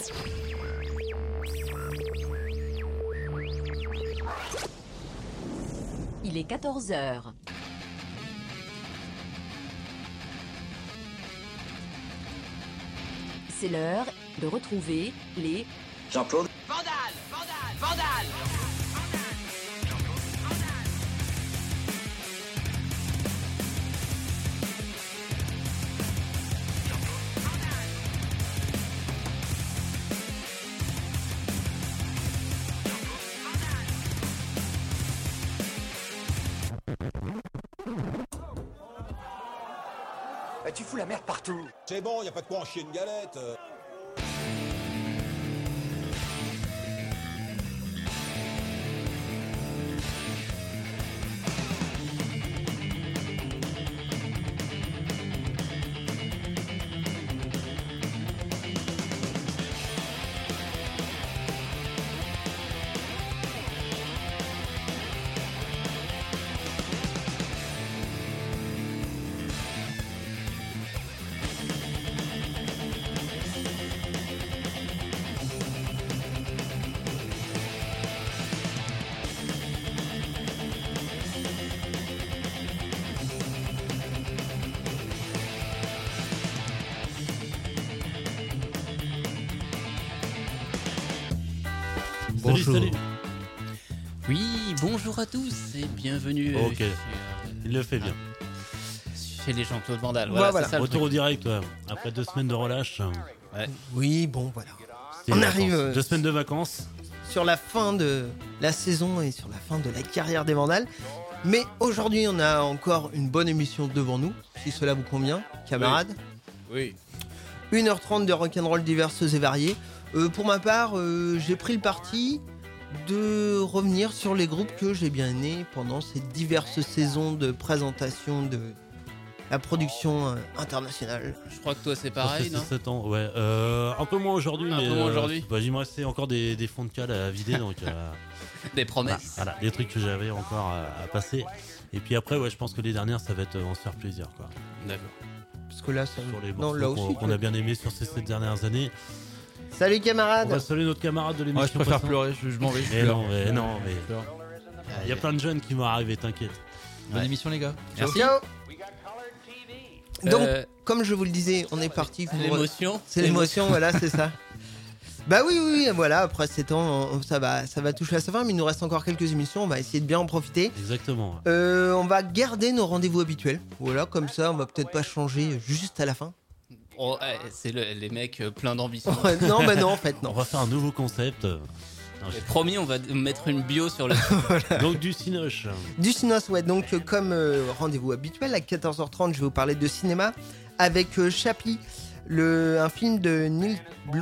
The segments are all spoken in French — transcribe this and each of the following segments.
Il est 14h. C'est l'heure de retrouver les Jean-Claude. Vandale, vandale, vandale. Tu fous la merde partout. C'est bon, y a pas de quoi en chier une galette. Bonjour. Salut. Oui, bonjour à tous et bienvenue. Ok, il le fait bien. Chez les Jean-Claude Vandal. Voilà. C'est ça, le Retour au direct, ouais. Après 2 semaines de relâche. Oui, bon, voilà. C'était On les arrive, vacances. 2 semaines de vacances. Sur la fin de la saison et sur la fin de la carrière des Vandales. Mais aujourd'hui, on a encore une bonne émission devant nous, si cela vous convient, camarades. Oui. 1h30 de rock'n'roll diverses et variées. Pour ma part, j'ai pris le parti de revenir sur les groupes que j'ai bien aimés pendant ces diverses saisons de présentation de la production internationale. Je crois que toi c'est pareil, Ça non fait 7 ans, ouais. Un peu moins aujourd'hui. Un mais, peu moins aujourd'hui. Bah, il me restait encore des fonds de cale à vider, donc Des promesses. voilà, des trucs que j'avais encore à passer. Et puis après, ouais, je pense que les dernières, ça va être on se faire plaisir, quoi. D'accord. Parce que là, ça... Sur les non, morceaux là aussi. qu'on a bien aimé sur ces 7 dernières années. Salut On camarades. va saluer notre camarade de l'émission. Ouais, je préfère passante. pleurer, je m'en vais. Mais non, mais il y a plein de jeunes qui vont arriver, t'inquiète. Bonne émission, les gars. Merci. Ciao. Donc, Euh, comme je vous le disais, on est parti. C'est l'émotion. C'est l'émotion, voilà, c'est ça. Bah oui, voilà, après 7 ans, ça va toucher à sa fin, mais il nous reste encore quelques émissions, on va essayer de bien en profiter. Exactement. On va garder nos rendez-vous habituels, voilà, comme ça, on va peut-être pas changer juste à la fin. Oh, c'est les mecs pleins d'ambition. Non, bah non, en fait, On non. va faire un nouveau concept. Promis, on va mettre une bio sur le. Donc du cinoche. Du cinos, ouais, donc comme rendez-vous habituel, à 14h30, je vais vous parler de cinéma avec Chappie, un film de Neil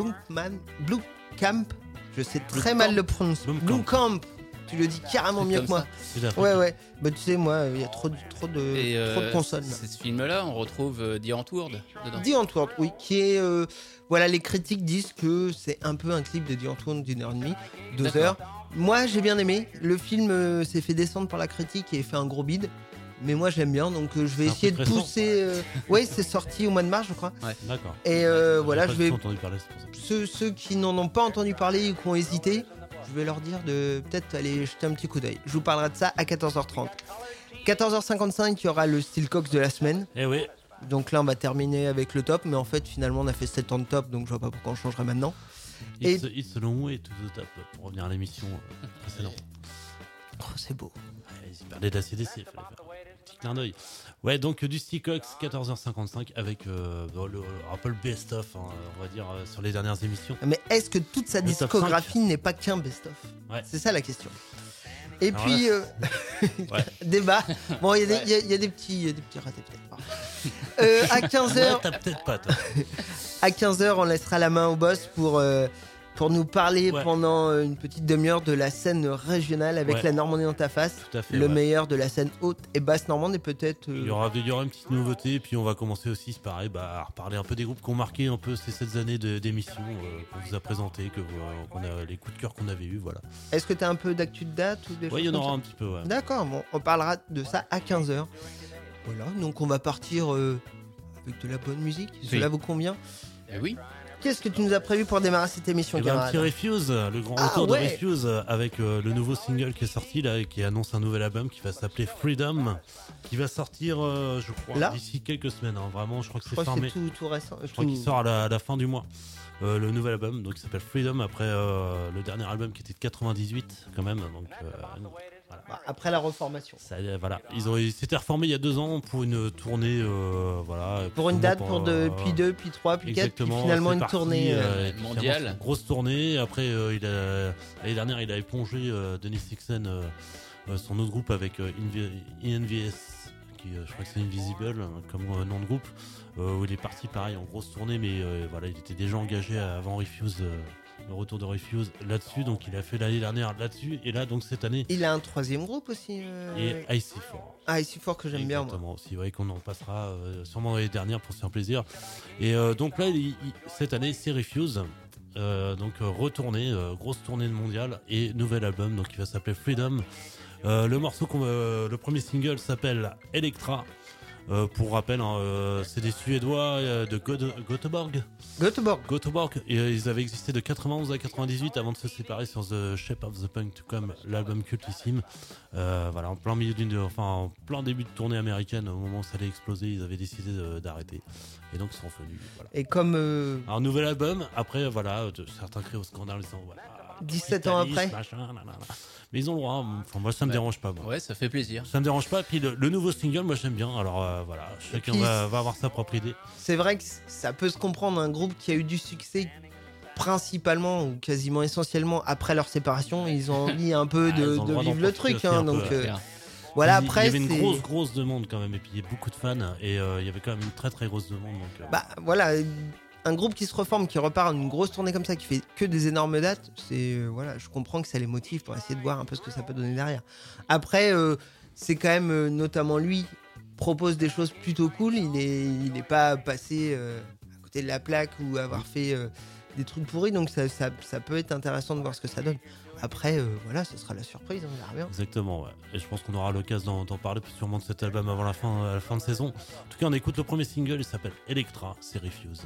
Blomkamp. Je sais très mal le prononcer. Blomkamp. Blomkamp, tu le dis carrément mieux Comme que moi. C'est la Ouais. Bah tu sais, moi, il y a trop de consonnes. C'est ce film-là, on retrouve The Entoured dedans. The Entoured, oui, qui est... voilà, les critiques disent que c'est un peu un clip de The Entoured d'une heure et demie, 2 D'accord. heures. Moi, j'ai bien aimé. Le film s'est fait descendre par la critique et fait un gros bide. Mais moi, j'aime bien, donc je vais C'est un essayer peu de récent. pousser... Oui, c'est sorti au mois de mars, je crois. D'accord. Et voilà, J'ai je pas vais... du tout entendu parler, c'est pour ça. Ceux qui n'en ont pas entendu parler ou qui ont hésité, je vais leur dire de peut-être aller jeter un petit coup d'œil. Je vous parlerai de ça à 14h30. 14h55, il y aura le Steel Cox de la semaine. Eh oui. Donc là, on va terminer avec le top. Mais en fait, finalement, on a fait 7 ans de top. Donc je vois pas pourquoi on changerait maintenant. It's a long way to the top, pour revenir à l'émission précédente. Oh, c'est beau. Ouais, ils parlaient d'ACDC, fallait faire un petit clin d'œil. Ouais, donc du Sticox, 14h55 avec un peu le best-of, hein, on va dire, sur les dernières émissions. Mais est-ce que toute sa Le top discographie n'est pas qu'un best-of ? Ouais. C'est ça la question. Et Alors puis, Ouais. débat. Bon, il y a des petits ratés peut-être. À 15h, Ouais, t'as peut-être pas, toi. à 15h, on laissera la main au boss pour nous parler Ouais. pendant une petite demi-heure de la scène régionale avec Ouais. la Normandie dans ta face. Tout à fait. Le ouais. meilleur de la scène haute et basse normande et peut-être... Il y aura une petite nouveauté, puis on va commencer aussi, c'est pareil, à reparler un peu des groupes qui ont marqué un peu ces 7 années d'émission qu'on vous a présenté, qu'on a, les coups de cœur qu'on avait eus, voilà. Est-ce que tu as un peu d'actu de date ou des Ouais, choses il y en comme aura ça un petit peu, ouais. D'accord, bon, on parlera de ça à 15h. Voilà, donc on va partir avec de la bonne musique. Cela vous convient ? Eh oui. Qu'est-ce que tu nous as prévu pour démarrer cette émission, Et un camarade? petit Refuse, le grand Ah, retour ouais. de Refuse avec le nouveau single qui est sorti là, et qui annonce un nouvel album qui va s'appeler Freedom, qui va sortir, je crois, Là d'ici quelques semaines. Hein. Vraiment, je crois que Je c'est crois que fermé. c'est tout récent. Je crois qu'il sort à la fin du mois. Le nouvel album, donc il s'appelle Freedom, après le dernier album qui était de 98 quand même. Donc, voilà. Bah, après la reformation. Ça, voilà. Ils s'étaient reformés il y a 2 ans pour une tournée, voilà. Pour une date, puis 2, puis 3, puis 4, puis exactement, finalement c'est une parti, tournée. et puis mondiale. finalement, c'est une grosse tournée. Après, l'année dernière, il a plongé Denis Sixen, son autre groupe avec INVS, qui je crois que c'est Invisible comme nom de groupe, où il est parti pareil en grosse tournée, mais voilà, il était déjà engagé avant Refuse, le retour de Refuse là-dessus, donc il a fait l'année dernière là-dessus, et là donc cette année. Il a un 3e groupe aussi. Et IC4. Ah, IC4 que j'aime bien, moi. Exactement aussi, ouais, qu'on en passera sûrement l'année dernière pour se faire plaisir. Et donc là, cette année, c'est Refuse. Donc retournée, grosse tournée mondiale et nouvel album, donc il va s'appeler Freedom. Le morceau, le premier single s'appelle Electra. Pour rappel, hein, c'est des Suédois de Göteborg. Göteborg. Et ils avaient existé de 91 à 98 avant de se séparer sur The Shape of the Punk to Come, l'album cultissime. Voilà, en plein milieu en plein début de tournée américaine, au moment où ça allait exploser, ils avaient décidé d'arrêter. Et donc ils sont revenus. Voilà. Et comme. Alors, nouvel album, après, voilà, certains crient au scandale en disant voilà. 17 ans après. Machin, nanana. Mais ils ont le droit. Enfin, moi, ça me dérange pas. Moi. Ouais, ça fait plaisir. Ça me dérange pas. Puis le nouveau single, moi, j'aime bien. Alors voilà, chacun puis, va avoir sa propre idée. C'est vrai que ça peut se comprendre, un groupe qui a eu du succès principalement ou quasiment essentiellement après leur séparation, ils ont envie un peu Ils ont le de droit vivre d'en le profiter truc. aussi Hein, un peu, donc ouais. voilà, Il après. y avait une c'est- grosse demande quand même. Et puis il y a beaucoup de fans. Et il y avait quand même une très grosse demande. Donc, Bah voilà, un groupe qui se reforme, qui repart en une grosse tournée comme ça, qui fait que des énormes dates, c'est voilà, je comprends que ça les motive pour essayer de voir un peu ce que ça peut donner derrière. Après, c'est quand même notamment lui propose des choses plutôt cool. Il est pas passé à côté de la plaque ou avoir fait des trucs pourris, donc ça peut être intéressant de voir ce que ça donne. Après, voilà, ce sera la surprise, on verra bien. Exactement, ouais. Et je pense qu'on aura l'occasion d'en parler sûrement de cet album avant la fin de saison. En tout cas, on écoute le premier single, il s'appelle Electra, c'est Refuse.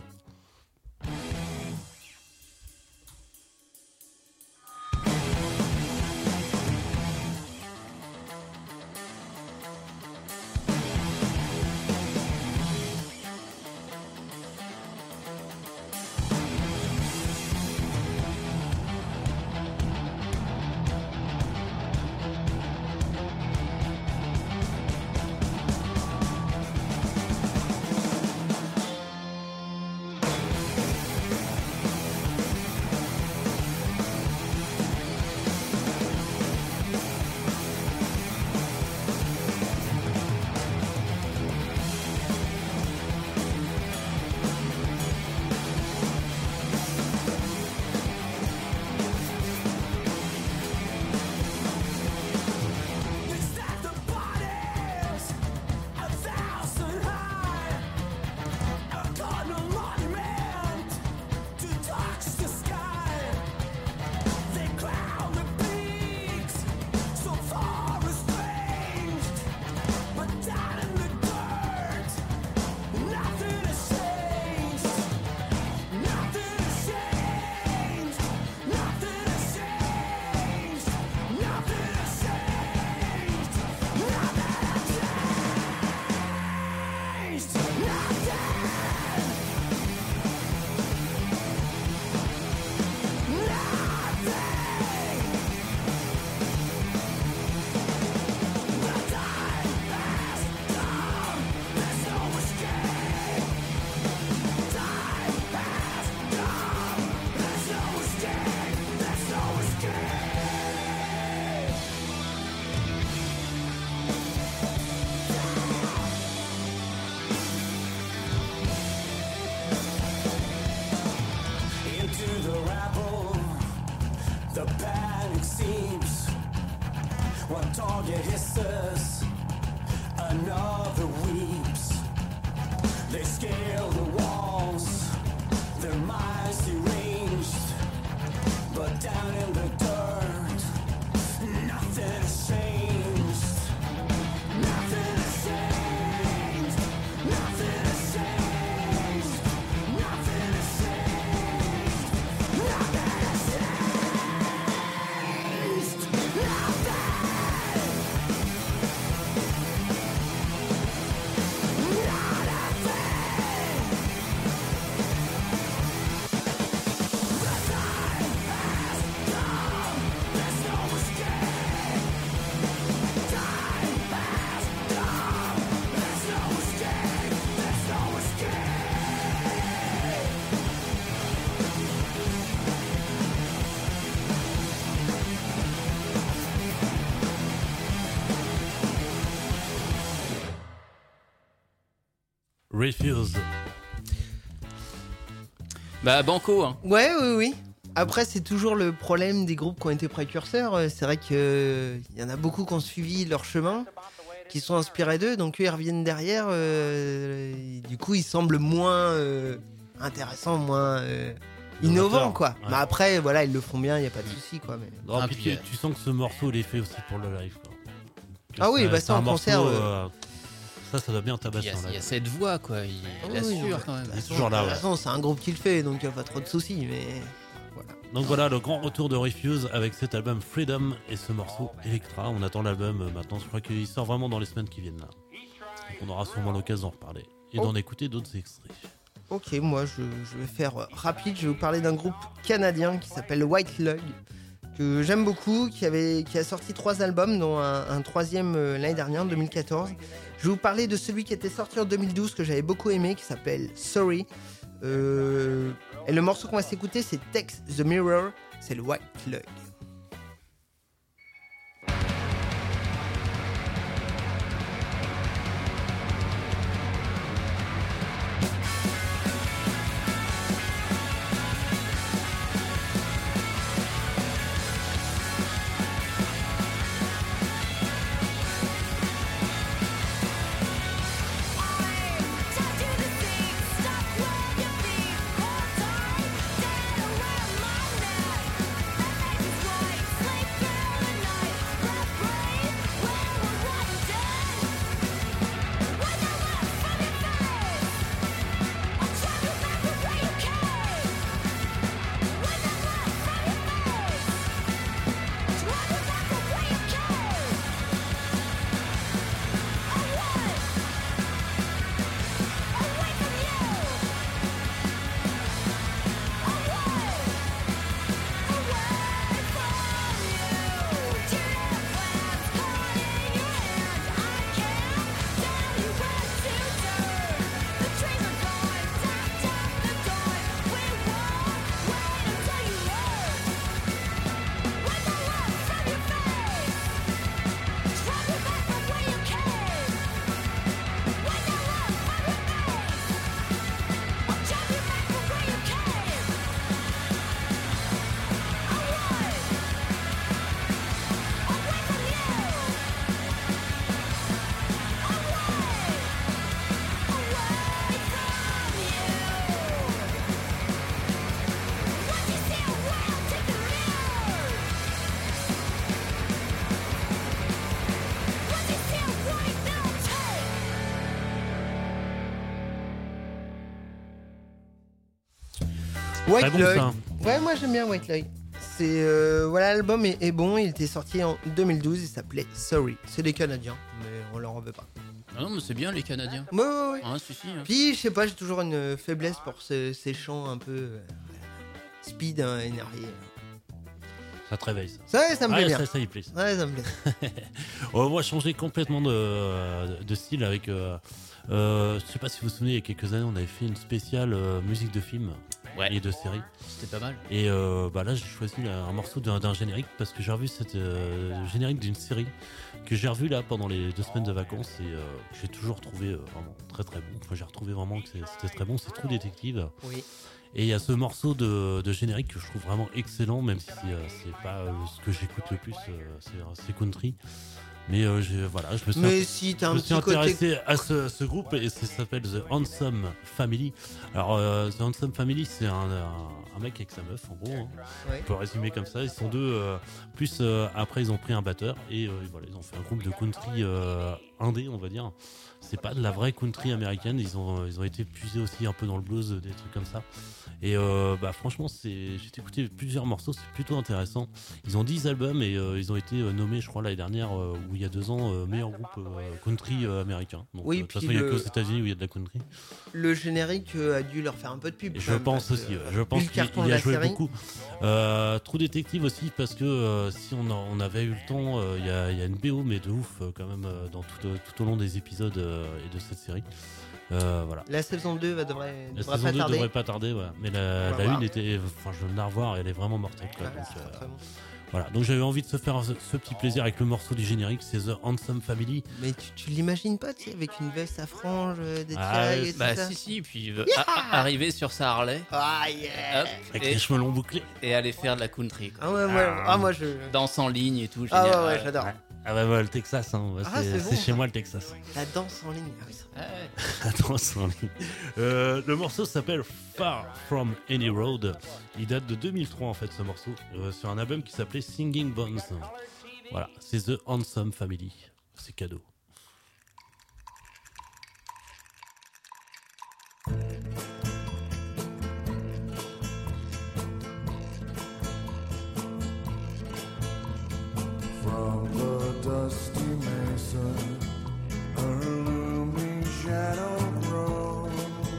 Refuse. Bah, banco, hein. Ouais, oui. Après, c'est toujours le problème des groupes qui ont été précurseurs. C'est vrai qu'il y en a beaucoup qui ont suivi leur chemin, qui sont inspirés d'eux, donc eux, ils reviennent derrière. Du coup, ils semblent moins intéressants, moins innovants, quoi. Ouais. Mais après, voilà, ils le font bien, il n'y a pas de souci, quoi. Mais... Non, Ah, puis puis, tu sens que ce morceau, il est fait aussi pour le live. Quoi. Que Ah oui, bah c'est ça, un en morceau, concert, ça doit bien Il tabasser y a, en il y a live. cette voix, quoi. Il Oui, assure oui, quand même. Il est toujours là, De toute ouais. façon, c'est un groupe qui le fait, donc il n'y a pas trop de soucis, mais... Donc voilà, le grand retour de Refuse avec cet album Freedom et ce morceau Electra. On attend l'album maintenant, je crois qu'il sort vraiment dans les semaines qui viennent là. Donc on aura sûrement l'occasion d'en reparler et d'en écouter d'autres extraits. Ok, moi je vais faire rapide, je vais vous parler d'un groupe canadien qui s'appelle White Lug, que j'aime beaucoup, qui a sorti 3 albums, dont un troisième l'année dernière, en 2014. Je vais vous parler de celui qui était sorti en 2012, que j'avais beaucoup aimé, qui s'appelle Sorry. Et le morceau qu'on va s'écouter, c'est Text the Mirror, c'est le White Lug. White Très bon, Lug. ça. Ouais, moi j'aime bien White Lug. C'est voilà, l'album est bon, il était sorti en 2012, il s'appelait Sorry. C'est des Canadiens, mais on leur en veut pas. Ah non, mais c'est bien, les Canadiens. Ouais. Ah, suffit. Hein. Puis je sais pas, j'ai toujours une faiblesse pour ces chants un peu speed, énervé. Ça te réveille ça. Ça me plaît bien. Ça y plaît. Ça. Ouais, ça me plaît. On va changer complètement de style avec. Je sais pas si vous vous souvenez, il y a quelques années, on avait fait une spéciale musique de film et de série. C'était pas mal. Et là, j'ai choisi un morceau d'un générique parce que j'ai revu cette générique d'une série que j'ai revu là pendant les 2 semaines de vacances et j'ai toujours trouvé vraiment très très bon. Enfin, j'ai retrouvé vraiment que c'était très bon. C'est True Detective. Oui. Et il y a ce morceau de générique que je trouve vraiment excellent, même si c'est pas ce que j'écoute le plus, c'est country. Mais je me suis, Mais si t'as je un me suis petit côté. intéressé à ce groupe et ça s'appelle The Handsome Family. Alors The Handsome Family, c'est un mec avec sa meuf en gros. Hein. Ouais. On peut résumer comme ça. Ils sont deux. Plus après, ils ont pris un batteur et voilà, ils ont fait un groupe de country indé, on va dire. C'est pas de la vraie country américaine. Ils ont été puisés aussi un peu dans le blues, des trucs comme ça. Et franchement, j'ai écouté plusieurs morceaux, c'est plutôt intéressant. Ils ont 10 albums et ils ont été nommés, je crois, l'année dernière ou il y a 2 ans, meilleur groupe country américain. Donc, Oui, de toute puis façon, il n'y a qu'aux États-Unis où il y a de la country. Le générique a dû leur faire un peu de pub. Et quand je même, pense parce aussi, que, je pense vu le qu'il carton de a la joué série. beaucoup. True Detective aussi, parce que si on avait eu le temps, il y a une BO, mais de ouf quand même, dans tout au long des épisodes et de cette série. Voilà. La saison 2 devrait La pas saison 2 tarder. devrait pas tarder, voilà. Mais On va la voir. 1 était, enfin, je viens de la revoir, elle est vraiment mortelle, quoi. Ouais, Donc, c'est très bon. voilà. Donc j'avais envie de se faire ce petit plaisir avec le morceau du générique, c'est The Handsome Family. Mais tu l'imagines pas, tu sais, avec une veste à franges, des Ah, tirailles et tout Bah ça. si, puis arriver sur sa Harley, Ah yeah. hop, Avec et, les cheveux longs bouclés. et aller faire de la country, quoi. Ah ouais, moi je. Danse en ligne et tout, Ah génial. ouais, j'adore. Ah bah le Texas, hein. Ah, c'est bon, c'est ça. chez moi le Texas. La danse en ligne. Ah oui, ça- Ouais. La danse en ligne. Le morceau s'appelle Far From Any Road. Il date de 2003 en fait ce morceau, sur un album qui s'appelait Singing Bones. Voilà, c'est The Handsome Family. C'est cadeau. From the dusty mesa, a looming shadow grows,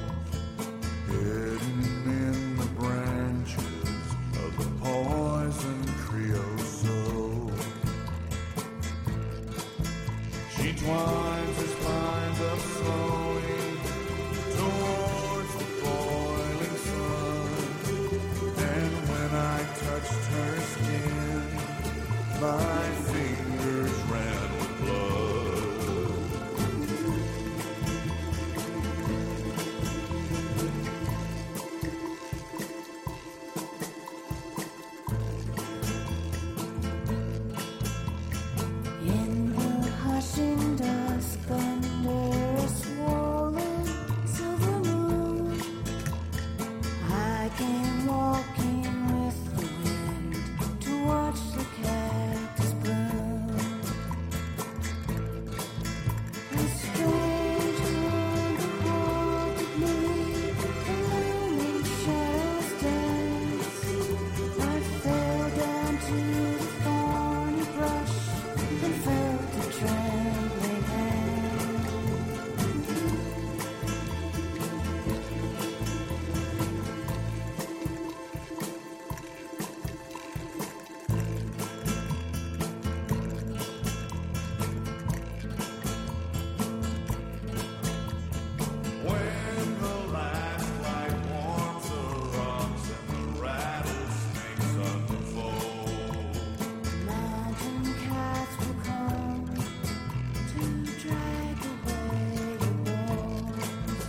hidden in the branches of the poison creosote. She twines her spines up slowly towards the boiling sun, and when I touched her skin, my fingers ran with blood. In the hushing dusk under a swollen silver moon, I came walking with the wind to watch the cactus bloom. A strange hunger haunted me, the looming shadows danced. I fell down to the thorny brush and felt a trembling hand. When the last light warms the rocks and the rattlesnakes unfold, Mountain cats will come to drag away the bones.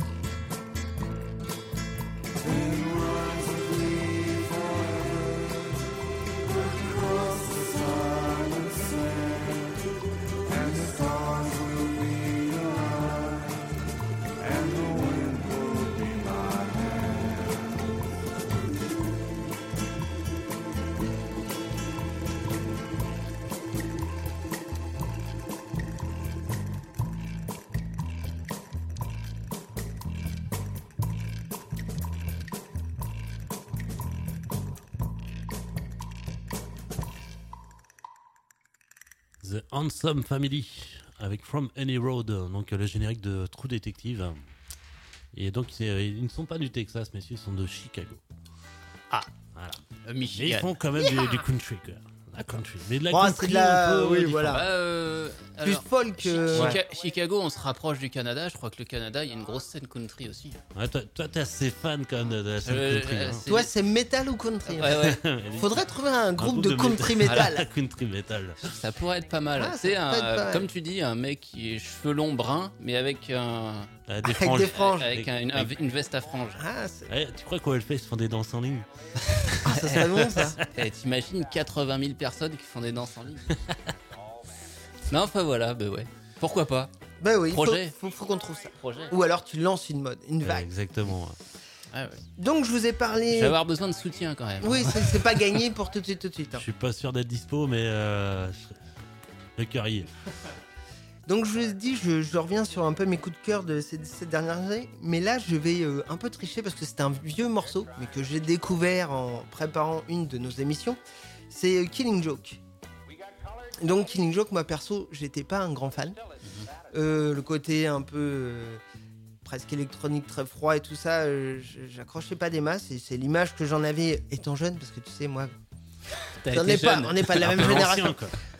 then runs the glee forever across the silent sand, and the stars will be alive, and the wind will be my hand. The Handsome Family avec From Any Road, donc le générique de True Detective. Et donc ils ne sont pas du Texas, messieurs, ils sont de Chicago. Ah. Voilà. Mais ils Michigan. font quand même du country, quoi. La country. Mais de la Bon, country c'est de la- un peu, oui, différente. voilà. Plus Alors, folk. Chicago, on se rapproche du Canada. Je crois que le Canada, il y a une grosse scène country aussi. Ouais, toi, t'es assez fan quand même de la scène country. Hein. Toi, c'est metal ou country? Ouais, ouais. Faudrait trouver un groupe de de country métal. metal. Country metal. Ça pourrait être pas mal. Ah, ça C'est pourrait être pas mal. comme tu dis, un mec qui est cheveux longs bruns, mais avec Des Avec franges. des franges. avec une veste à franges. Ah, c'est- Ouais, tu crois qu'au Hellfest ils font des danses en ligne? ah, ça serait bon ça. Et t'imagines 80 000 personnes qui font des danses en ligne. Non, enfin voilà, bah ouais. Pourquoi pas? Bah oui, Projet. faut qu'on trouve ça. Projet. Ou alors tu lances une mode, une vague. Exactement. Ah ouais. Donc je vous ai Je parlé. vais avoir besoin de soutien quand même. Oui, c'est pas gagné pour tout de suite. Je hein. suis pas sûr d'être dispo, mais le cœur y est. Donc je vous ai dit, je reviens sur un peu mes coups de cœur de ces dernières années. Mais là, je vais un peu tricher parce que c'est un vieux morceau, mais que j'ai découvert en préparant une de nos émissions. C'est Killing Joke. Donc Killing Joke, moi perso, j'étais pas un grand fan. Le côté un peu presque électronique, très froid et tout ça, j'accrochais pas des masses. Et c'est l'image que j'en avais étant jeune, parce que tu sais, moi, T'as on été n'est pas, jeune. on n'est pas de la Un même peu génération. l'ancien, quoi.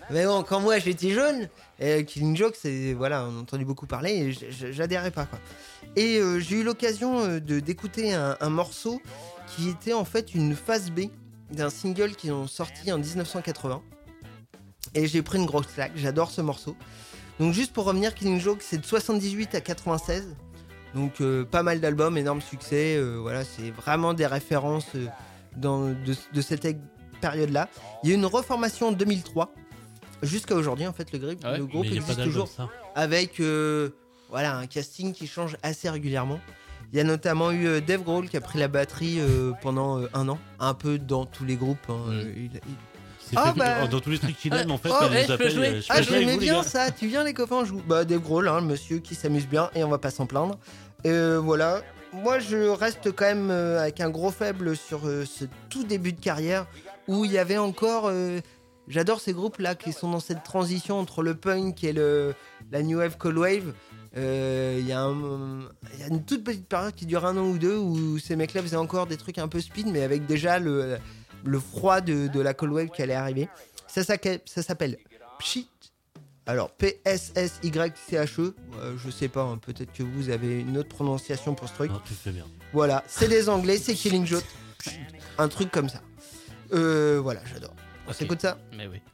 Mais bon, quand moi j'étais jeune, Killing Joke, c'est voilà, on a entendu beaucoup parler et j'adhérais pas quoi. Et j'ai eu l'occasion d'écouter un morceau qui était en fait une phase B d'un single qu'ils ont sorti en 1980. Et j'ai pris une grosse claque, j'adore ce morceau. Donc juste pour revenir, Killing Joke, c'est de 78 à 96. Donc pas mal d'albums, énorme succès. Voilà, c'est vraiment des références de cette période-là. Il y a eu une reformation en 2003. Jusqu'à aujourd'hui, en fait, le groupe Mais il y a pas existe d'album, toujours ça. avec voilà, un casting qui change assez régulièrement. Il y a notamment eu Dave Grohl qui a pris la batterie pendant un an, un peu dans tous les groupes. Hein. C'est fait dans tous les trucs qu'il aime, en fait, Oh, il les appelle. Je peux jouer avec j'aimais vous, les bien gars. ça. Tu viens, les copains, on joue. Bah, Dave Grohl, hein, le monsieur qui s'amuse bien et on va pas s'en plaindre. Voilà. Moi, je reste quand même avec un gros faible sur ce tout début de carrière où il y avait encore. J'adore ces groupes-là qui sont dans cette transition entre le punk et la new wave, cold wave. Il y a une toute petite période qui dure 1 an ou 2 où ces mecs-là faisaient encore des trucs un peu speed, mais avec déjà le froid de la cold wave qui allait arriver. Ça s'appelle Pshit. Alors P-S-S-Y-C-H-E. Je sais pas, hein, peut-être que vous avez une autre prononciation pour ce truc. Non, tu fais bien. Voilà, c'est des Anglais, c'est Killing Joke. Un truc comme ça. Voilà, j'adore. On s'écoute ça ? Mais oui.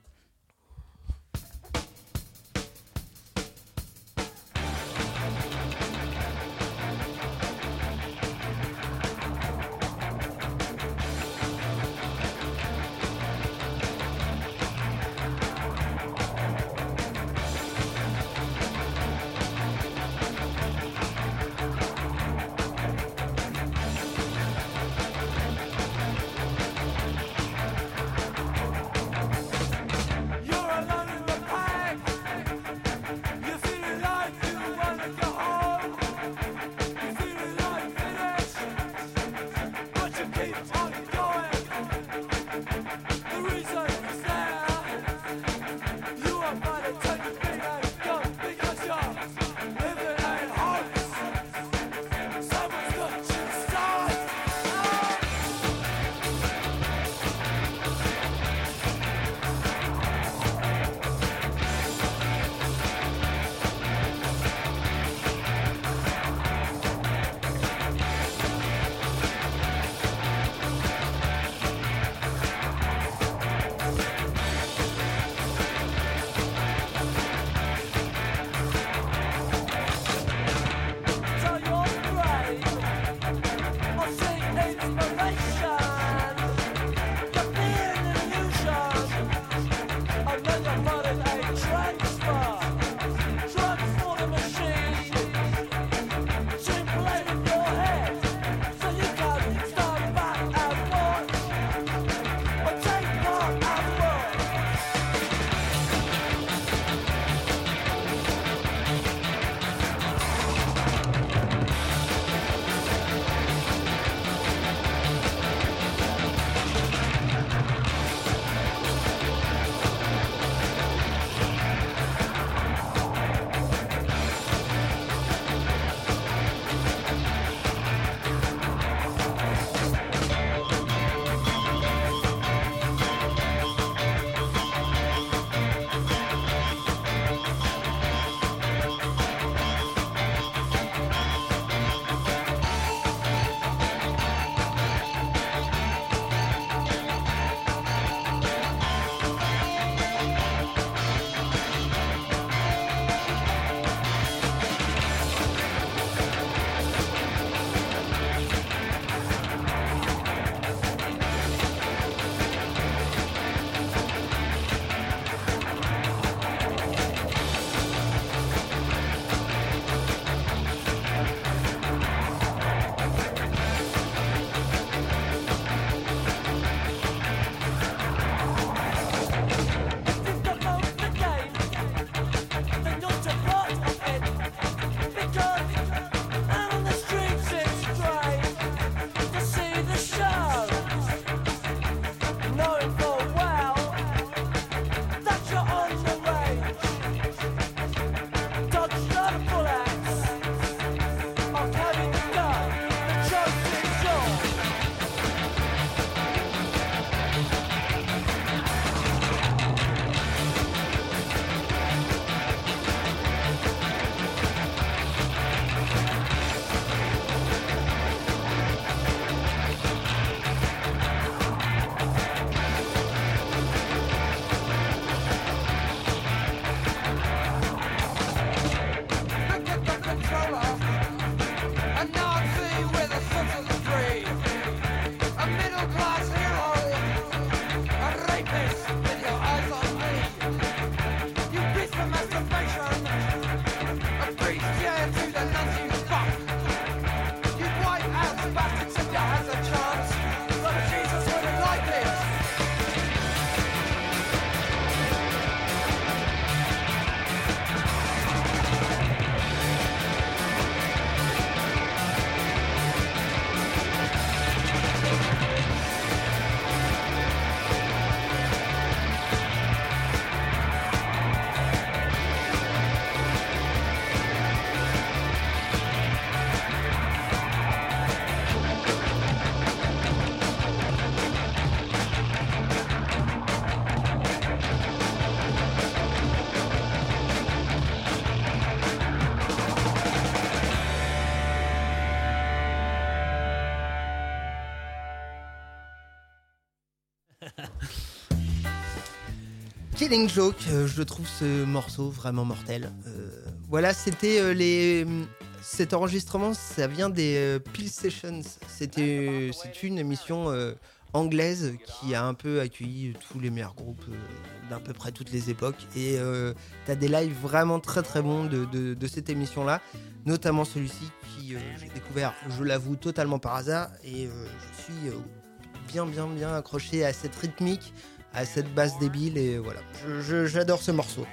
Thank Killing Joke, je trouve ce morceau vraiment mortel. Voilà, c'était cet enregistrement, ça vient des Peel Sessions. C'est une émission anglaise qui a un peu accueilli tous les meilleurs groupes d'à peu près toutes les époques. Et t'as des lives vraiment très très bons de cette émission-là, notamment celui-ci qui j'ai découvert, je l'avoue, totalement par hasard. Et je suis bien accroché à cette rythmique, à cette basse débile, et voilà, j'adore ce morceau.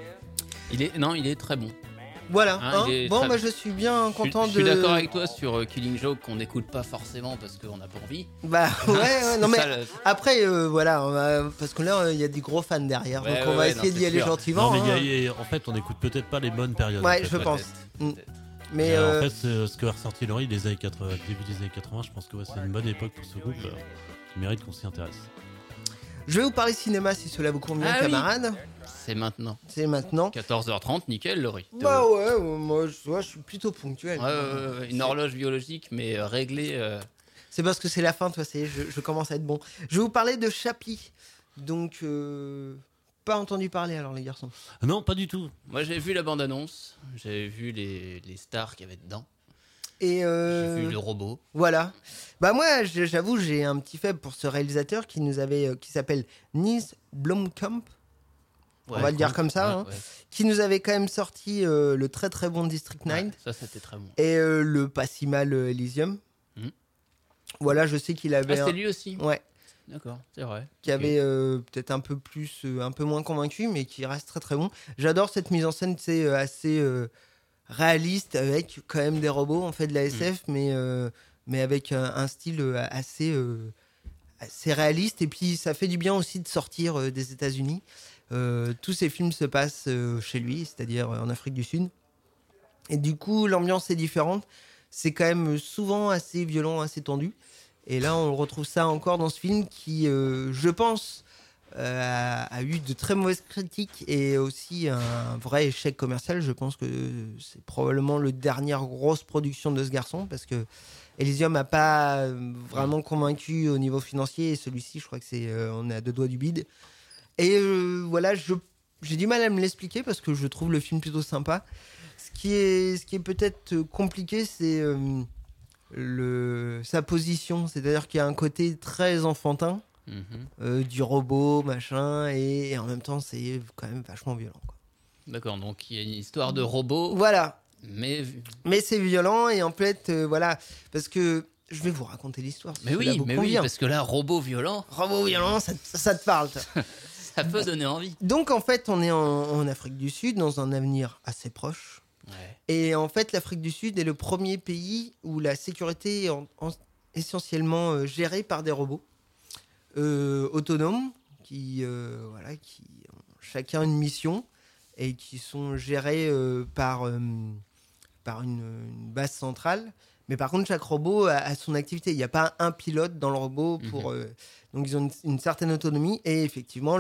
Il est très bon. Voilà, Hein, il est bon très- bah je suis bien content Je suis de... d'accord avec toi sur Killing Joke qu'on n'écoute pas forcément parce qu'on n'a pas envie. Bah ouais, non C'est mais ça, après voilà, parce que là il y a des gros fans derrière, Ouais, donc on ouais, va ouais, essayer non, d'y c'est aller sûr. gentiment. Non, mais hein. en fait, on écoute peut-être pas les bonnes périodes. Ouais, en fait, je pense. Peut-être. Mais Et, en fait, c'est ce que a ressorti Laurie, les années 80, début des années 80, je pense que c'est une bonne époque pour ce groupe qui mérite qu'on s'y intéresse. je vais vous parler cinéma si cela vous convient, Ah oui. camarades. C'est maintenant. C'est maintenant. 14h30, nickel, Laurie. Bah ouais, moi je suis plutôt ponctuel. Ouais, une horloge biologique, mais réglée. C'est parce que c'est la fin, toi, je commence à être bon. Je vais vous parler de Chappie. Donc, pas entendu parler alors, les garçons. Non, pas du tout. Moi, j'ai vu la bande-annonce, j'ai vu les stars qu'il y avait dedans, Et j'ai vu le robot. voilà. Bah moi, j'avoue, j'ai un petit faible pour ce réalisateur qui s'appelle Nils Blomkamp, on va le dire comme ça, hein, qui nous avait quand même sorti le très très bon District 9 Ouais, ça, c'était très bon. et le pas si mal Elysium. Mhm. Voilà, je sais qu'il avait Ah, c'est lui aussi. ouais, D'accord, c'est vrai. qui avait peut-être un peu moins convaincu, mais qui reste très très bon. J'adore cette mise en scène, c'est assez réaliste, avec quand même des robots. On fait de la SF, mais avec un style assez réaliste. Et puis ça fait du bien aussi de sortir des États-Unis. Tous ces films se passent chez lui, c'est-à-dire en Afrique du Sud. Et du coup, l'ambiance est différente. C'est quand même souvent assez violent, assez tendu. Et là, on retrouve ça encore dans ce film qui, je pense, a eu de très mauvaises critiques et aussi un vrai échec commercial. Je pense que c'est probablement la dernière grosse production de ce garçon parce que Elysium n'a pas vraiment convaincu au niveau financier et celui-ci, je crois que on est à deux doigts du bide. Et voilà, j'ai du mal à me l'expliquer parce que je trouve le film plutôt sympa. Ce qui est peut-être compliqué, c'est sa position, c'est-à-dire qu'il y a un côté très enfantin du robot, machin, et en même temps, c'est quand même vachement violent, quoi. D'accord, donc il y a une histoire de robot, Voilà, mais mais c'est violent, et en fait, voilà, parce que je vais vous raconter l'histoire. si mais cela oui, vous mais oui, convient. parce que là, robot violent, Robot violent, ça te parle, toi. ça peut donner envie. Donc, en fait, on est en Afrique du Sud, dans un avenir assez proche. Ouais. Et en fait, l'Afrique du Sud est le premier pays où la sécurité est essentiellement gérée par des robots autonomes qui ont chacun une mission et qui sont gérés par une base centrale. Mais par contre, chaque robot a son activité. Il n'y a pas un pilote dans le robot pour. Donc, ils ont une certaine autonomie et effectivement,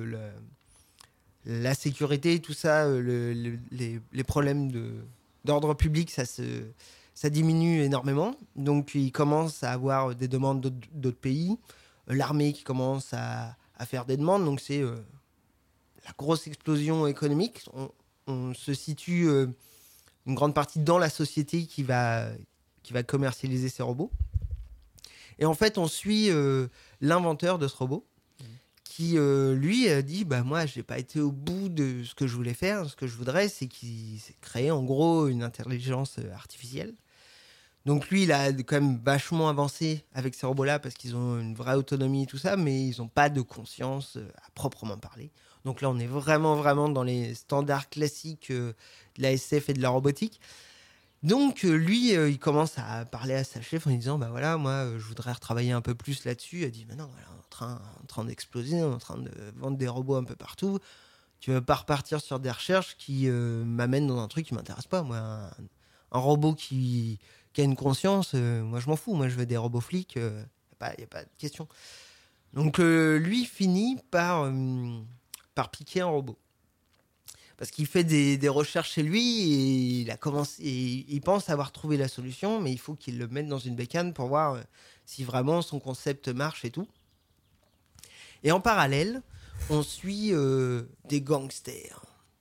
la sécurité, tout ça, les problèmes d'ordre public, ça diminue énormément. Donc, ils commencent à avoir des demandes d'autres pays. L'armée qui commence à faire des demandes. Donc, c'est la grosse explosion économique. On se situe une grande partie dans la société qui va commercialiser ces robots. Et en fait, on suit l'inventeur de ce robot qui, lui, a dit moi, je n'ai pas été au bout de ce que je voulais faire. Ce que je voudrais, c'est créer en gros une intelligence artificielle. Donc lui, il a quand même vachement avancé avec ces robots-là parce qu'ils ont une vraie autonomie et tout ça, mais ils n'ont pas de conscience à proprement parler. Donc là, on est vraiment, vraiment dans les standards classiques de la SF et de la robotique. Donc lui, il commence à parler à sa chef en lui disant voilà, moi, je voudrais retravailler un peu plus là-dessus. Elle dit non, voilà, on est en train d'exploser, on est en train de vendre des robots un peu partout. Tu veux pas repartir sur des recherches qui m'amènent dans un truc qui m'intéresse pas. Moi, un robot qui a une conscience, moi je m'en fous. Moi, je veux des robots flics. Y a pas de question. Donc lui finit par piquer un robot. Parce qu'il fait des recherches chez lui et il pense avoir trouvé la solution, mais il faut qu'il le mette dans une bécane pour voir si vraiment son concept marche et tout. Et en parallèle, on suit des gangsters.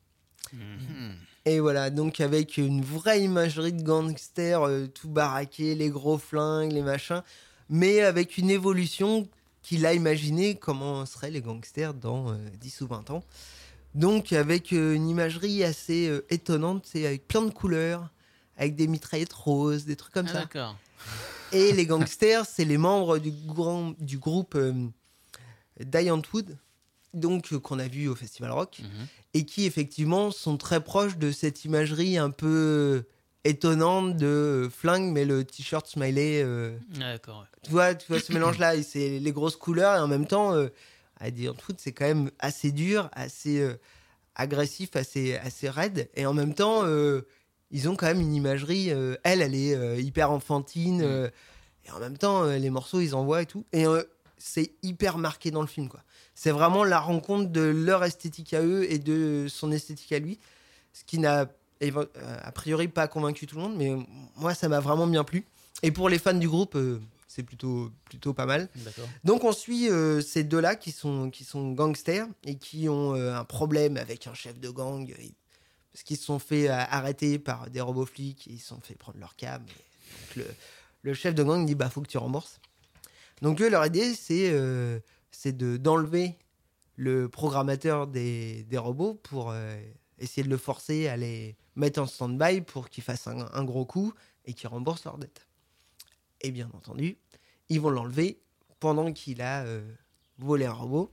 Et voilà, donc avec une vraie imagerie de gangsters, tout baraqué, les gros flingues, les machins, mais avec une évolution qu'il a imaginé comment seraient les gangsters dans 10 ou 20 ans. Donc avec une imagerie assez étonnante, c'est avec plein de couleurs, avec des mitraillettes roses, des trucs comme ça. D'accord. Et les gangsters, c'est les membres du groupe Giant Wood, donc qu'on a vu au Festival Rock, et qui effectivement sont très proches de cette imagerie un peu étonnante de flingue, mais le t-shirt smiley. D'accord. Ouais. Tu vois ce mélange-là, et c'est les grosses couleurs, et en même temps, à Giant Wood, c'est quand même assez dur, assez agressif, assez raide, et en même temps, ils ont quand même une imagerie. Elle est hyper enfantine, et en même temps, les morceaux, ils envoient et tout. Et c'est hyper marqué dans le film, quoi. C'est vraiment la rencontre de leur esthétique à eux et de son esthétique à lui, ce qui n'a a priori pas convaincu tout le monde, mais moi, ça m'a vraiment bien plu. Et pour les fans du groupe, c'est plutôt pas mal. D'accord. Donc on suit ces deux-là qui sont gangsters et qui ont un problème avec un chef de gang, parce qu'ils se sont fait arrêter par des robots flics et ils se sont fait prendre leur cam. Et donc le chef de gang dit faut que tu rembourses. Donc eux, leur idée, c'est d'enlever le programmateur des robots pour essayer de le forcer à les mettre en stand-by pour qu'ils fassent un gros coup et qu'ils remboursent leur dette. Et bien entendu, ils vont l'enlever pendant qu'il a volé un robot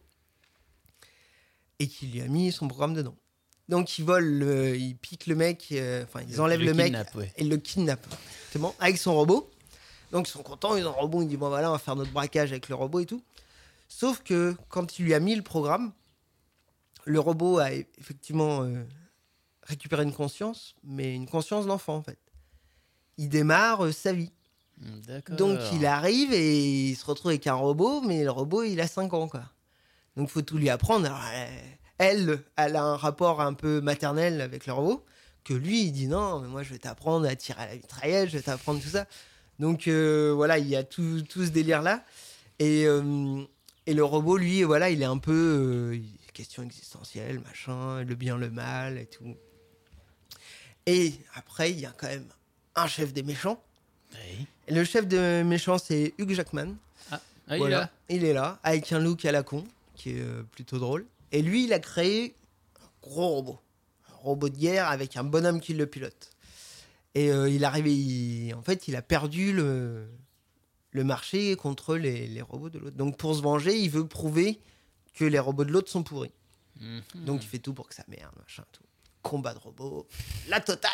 et qu'il lui a mis son programme dedans. Donc ils volent, ils piquent le mec, ils enlèvent le mec et le kidnappent exactement, avec son robot. Donc ils sont contents, ils ont un robot, ils disent bon voilà, on va faire notre braquage avec le robot et tout. Sauf que quand il lui a mis le programme, le robot a effectivement récupéré une conscience, mais une conscience d'enfant en fait. Il démarre sa vie. D'accord. Donc il arrive et il se retrouve avec un robot, mais le robot il a 5 ans quoi. Donc il faut tout lui apprendre. Alors, elle a un rapport un peu maternel avec le robot, que lui il dit non, mais moi je vais t'apprendre à tirer à la mitraillette, je vais t'apprendre tout ça. Donc voilà, il y a tout ce délire là. Et le robot lui, voilà, il est un peu question existentielle, machin, le bien, le mal et tout. Et après il y a quand même un chef des méchants. Oui. Et le chef des méchants c'est Hugh Jackman. Ah, Voilà, il est là, avec un look à la con, qui est plutôt drôle. Et lui, il a créé un gros robot. Un robot de guerre avec un bonhomme qui le pilote. Et il arrive, en fait, il a perdu le marché contre les robots de l'autre. Donc pour se venger, il veut prouver que les robots de l'autre sont pourris. Donc il fait tout pour que ça merde, machin, tout. Combat de robots, la totale.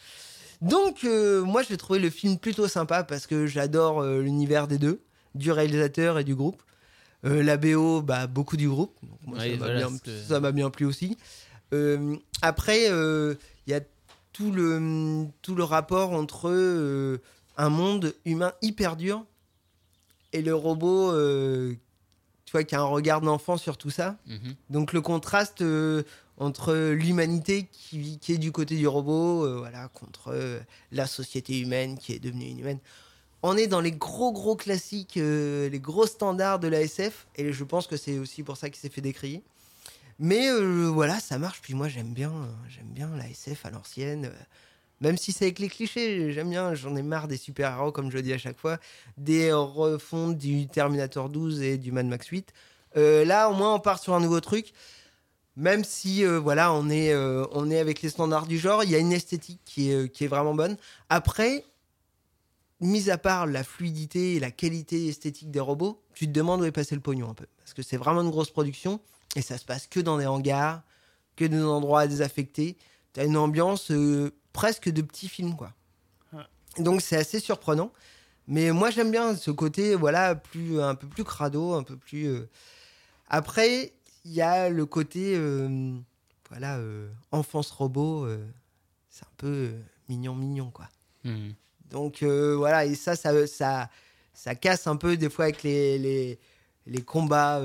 Donc moi, j'ai trouvé le film plutôt sympa parce que j'adore l'univers des deux, du réalisateur et du groupe. La BO, beaucoup du groupe. Donc moi, ça m'a bien plu aussi. Après, il y a tout le rapport entre un monde humain hyper dur et le robot, tu vois, qui a un regard d'enfant sur tout ça. Donc le contraste entre l'humanité qui est du côté du robot, voilà, contre la société humaine qui est devenue inhumaine. On est dans les gros classiques, les gros standards de la SF, et je pense que c'est aussi pour ça qu'il s'est fait décrier. Mais voilà, ça marche. Puis moi, j'aime bien la SF à l'ancienne, même si c'est avec les clichés. J'aime bien. J'en ai marre des super-héros, comme je le dis à chaque fois, des refontes du Terminator 12 et du Mad Max 8. Là, au moins, on part sur un nouveau truc. Même si, voilà, on est avec les standards du genre, il y a une esthétique qui est vraiment bonne. Après, mis à part la fluidité et la qualité esthétique des robots, tu te demandes où est passé le pognon un peu. Parce que c'est vraiment une grosse production et ça se passe que dans des hangars, que dans des endroits désaffectés. T'as une ambiance presque de petit film, quoi. Donc c'est assez surprenant. Mais moi, j'aime bien ce côté, voilà, un peu plus crado, un peu plus... Après, il y a le côté, voilà, enfance robot. C'est un peu mignon, quoi. Donc voilà, et ça casse un peu des fois avec les combats,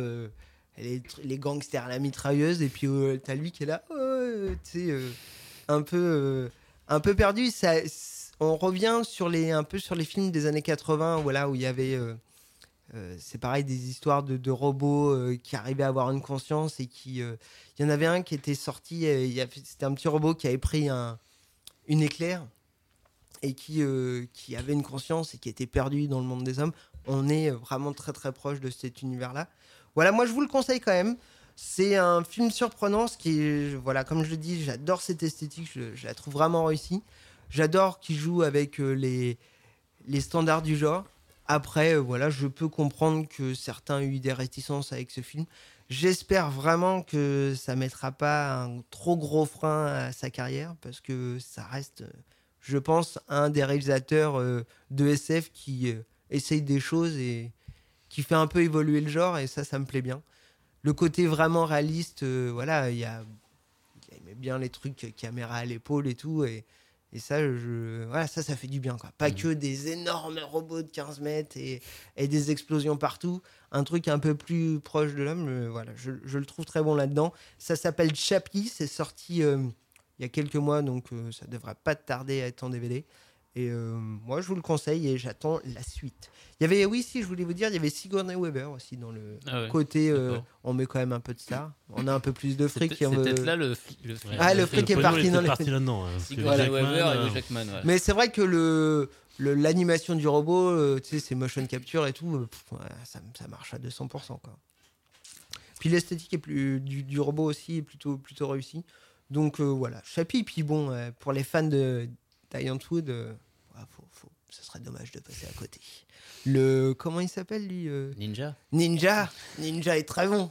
les gangsters à la mitrailleuse, et puis t'as lui qui est là, tu sais, un peu perdu. On revient un peu sur les films des années 80, voilà, où il y avait C'est pareil, des histoires de robots qui arrivaient à avoir une conscience et qui... Il y en avait un qui était sorti, c'était un petit robot qui avait pris une éclair et qui avait une conscience et qui était perdu dans le monde des hommes. On est vraiment très très proche de cet univers-là. Voilà, moi je vous le conseille quand même. C'est un film surprenant, voilà, comme je le dis, j'adore cette esthétique, je la trouve vraiment réussie. J'adore qu'il joue avec les standards du genre. Après, voilà, je peux comprendre que certains ont eu des réticences avec ce film. J'espère vraiment que ça mettra pas un trop gros frein à sa carrière, parce que ça reste, je pense, un des réalisateurs de SF qui essaye des choses et qui fait un peu évoluer le genre, et ça me plaît bien. Le côté vraiment réaliste, voilà, il aimait bien les trucs caméra à l'épaule et tout, et ça, voilà, ça fait du bien, quoi. Pas que des énormes robots de 15 mètres et des explosions partout. Un truc un peu plus proche de l'homme, voilà, je le trouve très bon là-dedans. Ça s'appelle Chappie, c'est sorti il y a quelques mois, donc ça devrait pas tarder à être en DVD. Et moi, je vous le conseille et j'attends la suite. Il y avait, oui, si je voulais vous dire, il y avait Sigourney Weaver aussi dans le côté. On met quand même un peu de star. On a un peu plus de fric. C'est peut-être là le fric. Le fric est parti dans les. là-dedans. Sigourney Weaver et Jackman. Ouais. Mais c'est vrai que l'animation du robot, tu sais, c'est motion capture et tout, ça marche à 200%, quoi. Puis l'esthétique du robot aussi est plutôt réussie. Donc voilà, Chappie. Puis bon, pour les fans de Giant Wood, ce serait dommage de passer à côté. Comment il s'appelle lui Ninja est très bon.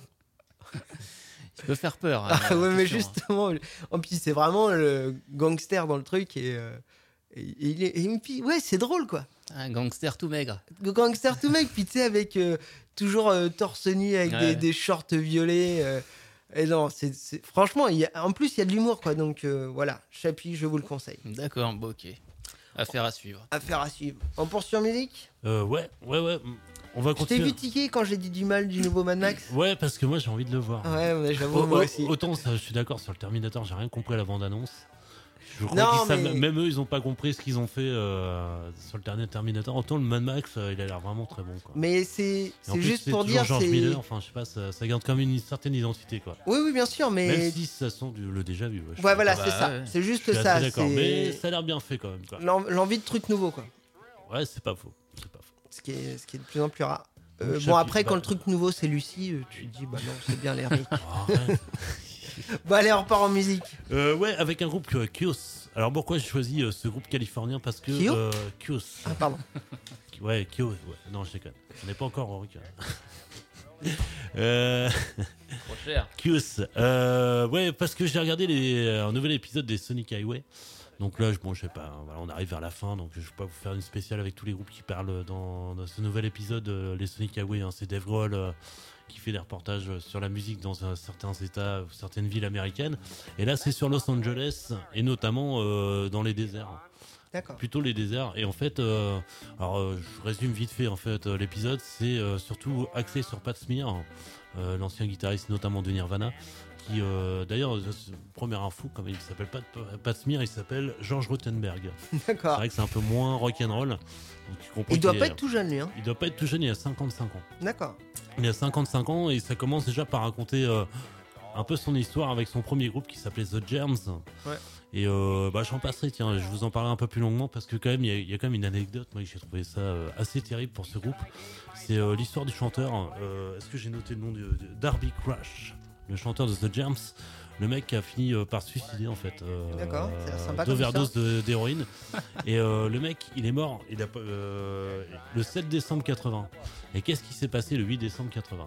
Il peut faire peur. Ah ouais, mais justement, en plus c'est vraiment le gangster dans le truc et puis ouais, c'est drôle, quoi. Un gangster tout maigre. Gangster tout maigre, puis tu sais, avec toujours torse nu avec des shorts violets. Et non, c'est franchement, en plus il y a de l'humour, quoi. Donc voilà, Chappie, je vous le conseille. D'accord, bon, ok. Affaire à suivre. On poursuit en musique ? Ouais. On va Je t'ai continuer. vu tiquer quand j'ai dit du mal du nouveau Mad Max. Ouais, parce que moi j'ai envie de le voir. Ouais, mais j'avoue, moi aussi. Autant je suis d'accord sur le Terminator, j'ai rien compris à la bande-annonce. Je crois Non, qu'ils savent- mais- même eux, ils ont pas compris ce qu'ils ont fait sur le dernier Terminator. Autant le Mad Max, il a l'air vraiment très bon, quoi. Mais c'est Et en plus, juste pour toujours dire, George c'est. Miller, enfin, je sais pas, ça garde quand même une certaine identité, quoi. Oui, bien sûr, mais. Même si ça sent le déjà vu. Je suis Ouais, voilà, d'accord. c'est ça. ouais. C'est Je juste suis ça. assez d'accord, c'est mais ça a l'air bien fait quand même, quoi. l'envie de trucs nouveaux, quoi. Ouais, c'est pas faux. Ce qui est de plus en plus rare. Donc, Bon, Chappie, après, quand bah- le truc nouveau c'est Lucie, tu te dis, bah non, c'est bien les riches. Arrête. Bon, allez, on repart en musique. Ouais, avec un groupe Kios. Alors pourquoi j'ai choisi ce groupe californien? Parce que Kyo Kios. Ah, pardon. Ouais, Kios. Ouais. Non, je déconne. On n'est pas encore en rock. Trop cher. Kios. Ouais, parce que j'ai regardé un nouvel épisode des Sonic Highway. Donc là, je sais pas, voilà, on arrive vers la fin, donc je vais pas vous faire une spéciale avec tous les groupes qui parlent dans ce nouvel épisode. Les Sonic Highway, hein, c'est Dave Grohl qui fait des reportages sur la musique dans certains états, certaines villes américaines. Et là, c'est sur Los Angeles, et notamment dans les déserts. D'accord. Plutôt les déserts. Et en fait, je résume vite fait, en fait, l'épisode, c'est surtout axé sur Pat Smear, l'ancien guitariste notamment de Nirvana, qui d'ailleurs, première info, comme il s'appelle pas Pat Smear, il s'appelle George Rothenberg. C'est D'accord. vrai que c'est un peu moins rock'n'roll. Donc, tu comprends Il doit qu'il pas est- être tout jeune, lui. Hein. Il doit pas être tout jeune, il a 55 ans. D'accord. Il a 55 ans et ça commence déjà par raconter un peu son histoire avec son premier groupe qui s'appelait The Germs. Ouais. Et j'en passerai, tiens, je vous en parlerai un peu plus longuement parce que quand même, il y a quand même une anecdote, moi j'ai trouvé ça assez terrible pour ce groupe. C'est l'histoire du chanteur. Est-ce que j'ai noté le nom de Darby Crash, le chanteur de The Germs? Le mec a fini par se suicider en fait. D'accord, c'est sympa comme d'overdose d'héroïne. Et le mec, il est mort le 7 décembre 80. Et qu'est-ce qui s'est passé le 8 décembre 80?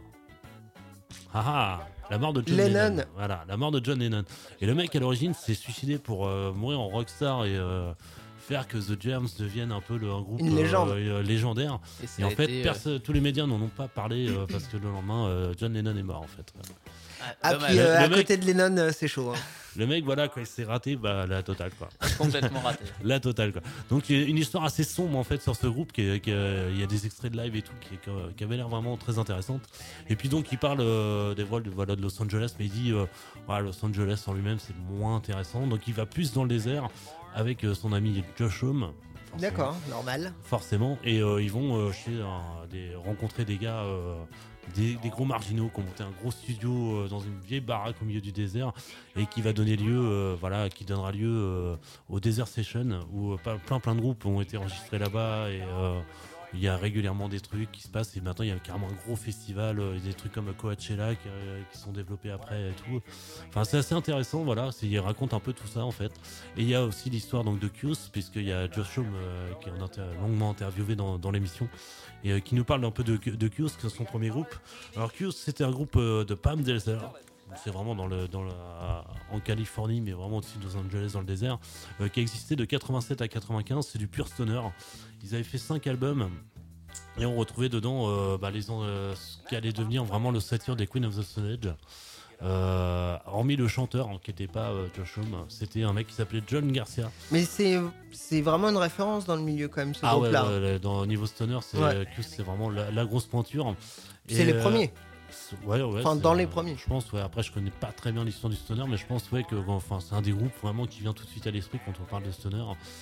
La mort de John Lennon. Voilà, la mort de John Lennon. Et le mec à l'origine s'est suicidé pour mourir en rockstar et faire que The Germs devienne un peu un groupe Une légende. légendaire. ça Et a en fait, été, tous les médias n'en ont pas parlé parce que le lendemain, John Lennon est mort en fait. Ah, dommage. puis à Le mec- côté de Lennon, c'est chaud. Hein. Le mec, voilà, quand il s'est raté, la totale quoi. Complètement raté. La totale quoi. Donc il y a une histoire assez sombre en fait sur ce groupe il y a des extraits de live et tout qui avait l'air vraiment très intéressante. Et puis donc il parle des vols de Los Angeles, mais il dit Los Angeles en lui-même c'est moins intéressant. Donc il va plus dans le désert avec son ami Josh Homme. D'accord, normal. Forcément. Et ils vont rencontrer des gars, des gros marginaux qui ont monté un gros studio dans une vieille baraque au milieu du désert et qui va donner lieu, qui donnera lieu au Desert Session où plein de groupes ont été enregistrés là-bas et il y a régulièrement des trucs qui se passent et maintenant il y a carrément un gros festival, des trucs comme Coachella qui sont développés après et tout. Enfin c'est assez intéressant, voilà, il raconte un peu tout ça en fait. Et il y a aussi l'histoire donc de Kyuss puisqu'il y a Josh Homme qui est longuement interviewé dans l'émission et qui nous parle un peu de Kyuss, que c'est son premier groupe. Alors Kyuss c'était un groupe de Palm Desert. C'est vraiment en Californie, mais vraiment au-dessus de Los Angeles dans le désert, qui a existé de 87 à 95. C'est du pur stoner. Ils avaient fait 5 albums et on retrouvait dedans ce qui allait devenir vraiment le satyre des Queen of the Stone Age. Hormis le chanteur, qui n'était pas Josh Homme, c'était un mec qui s'appelait John Garcia. Mais c'est vraiment une référence dans le milieu quand même, ce Ah groupe-là. ouais, au niveau stoner, c'est vraiment la grosse pointure. C'est les premiers. Ouais, Enfin, dans les premiers. Je pense, après, je connais pas très bien l'histoire du stoner, mais je pense, que c'est un des groupes vraiment qui vient tout de suite à l'esprit quand on parle de stoner.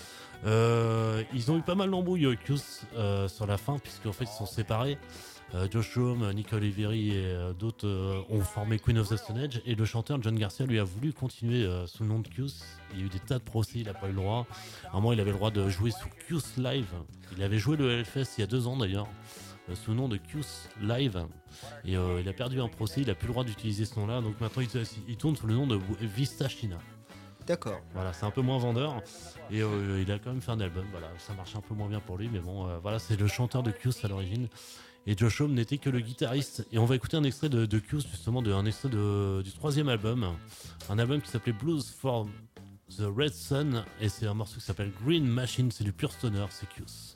Ils ont eu pas mal d'embrouilles, Kyuss, sur la fin, puisqu'en fait, ils sont séparés. Josh Homme, Nick Oliveri et d'autres ont formé Queen of the Stone Age, et le chanteur John Garcia lui a voulu continuer sous le nom de Kyuss. Il y a eu des tas de procès, il n'a pas eu le droit. À un moment, il avait le droit de jouer sous Kyuss Live. Il avait joué le Hellfest il y a 2 ans d'ailleurs. Sous le nom de Kyuss Live et il a perdu un procès, il a plus le droit d'utiliser ce nom là, donc maintenant il tourne sous le nom de Vista China. D'accord. Voilà, c'est un peu moins vendeur et il a quand même fait un album, voilà, ça marche un peu moins bien pour lui, mais bon, voilà, c'est le chanteur de Kyuss à l'origine et Josh Homme n'était que le guitariste. Et on va écouter un extrait de Kyuss, justement, un extrait du 3e album, un album qui s'appelait Blues for the Red Sun, et c'est un morceau qui s'appelle Green Machine, c'est du pur stoner, c'est Kyuss.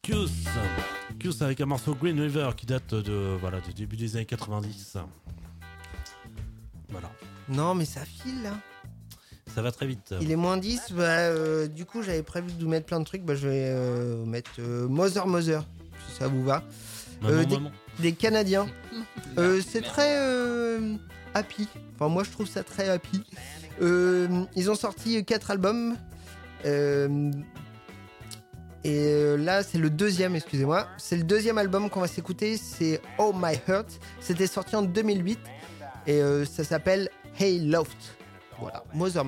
Kiss avec un morceau Green River qui date du début des années 90. Voilà. Non, mais ça file là. Ça va très vite. Il est moins 10. Du coup, j'avais prévu de vous mettre plein de trucs. Je vais mettre Mother, si ça vous va. Maman. Des Canadiens. C'est très happy. Enfin, moi, je trouve ça très happy. Ils ont sorti 4 albums. Là, c'est le deuxième, excusez-moi. C'est le deuxième album qu'on va s'écouter. C'est Oh My Heart. C'était sorti en 2008. Et ça s'appelle Hey Loft. Voilà, Mother.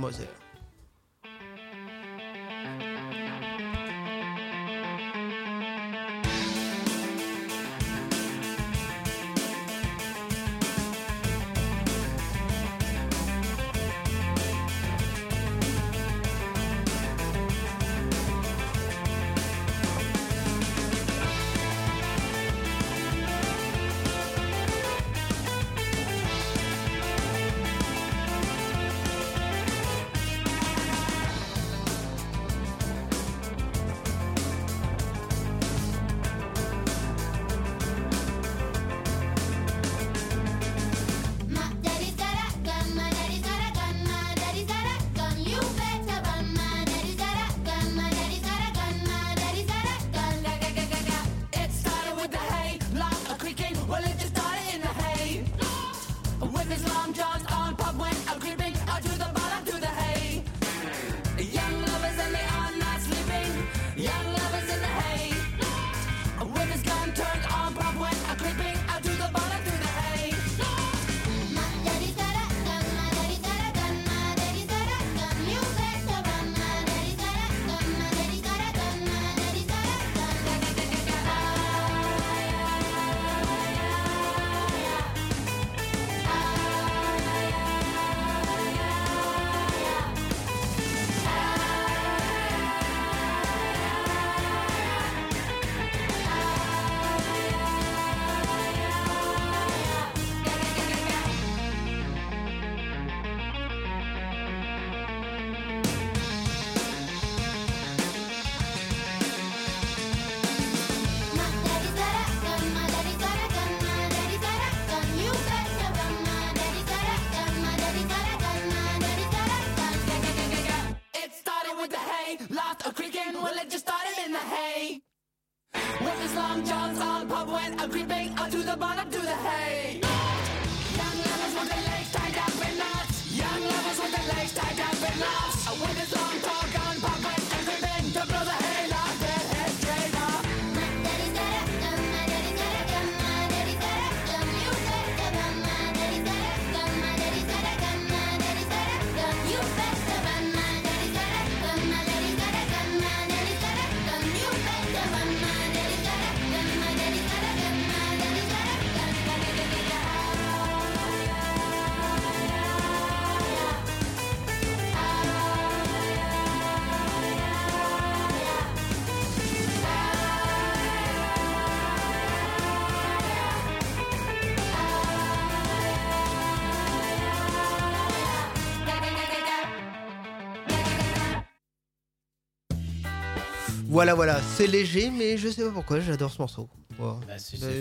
Voilà, c'est léger, mais je sais pas pourquoi, j'adore ce morceau. Wow. Bah,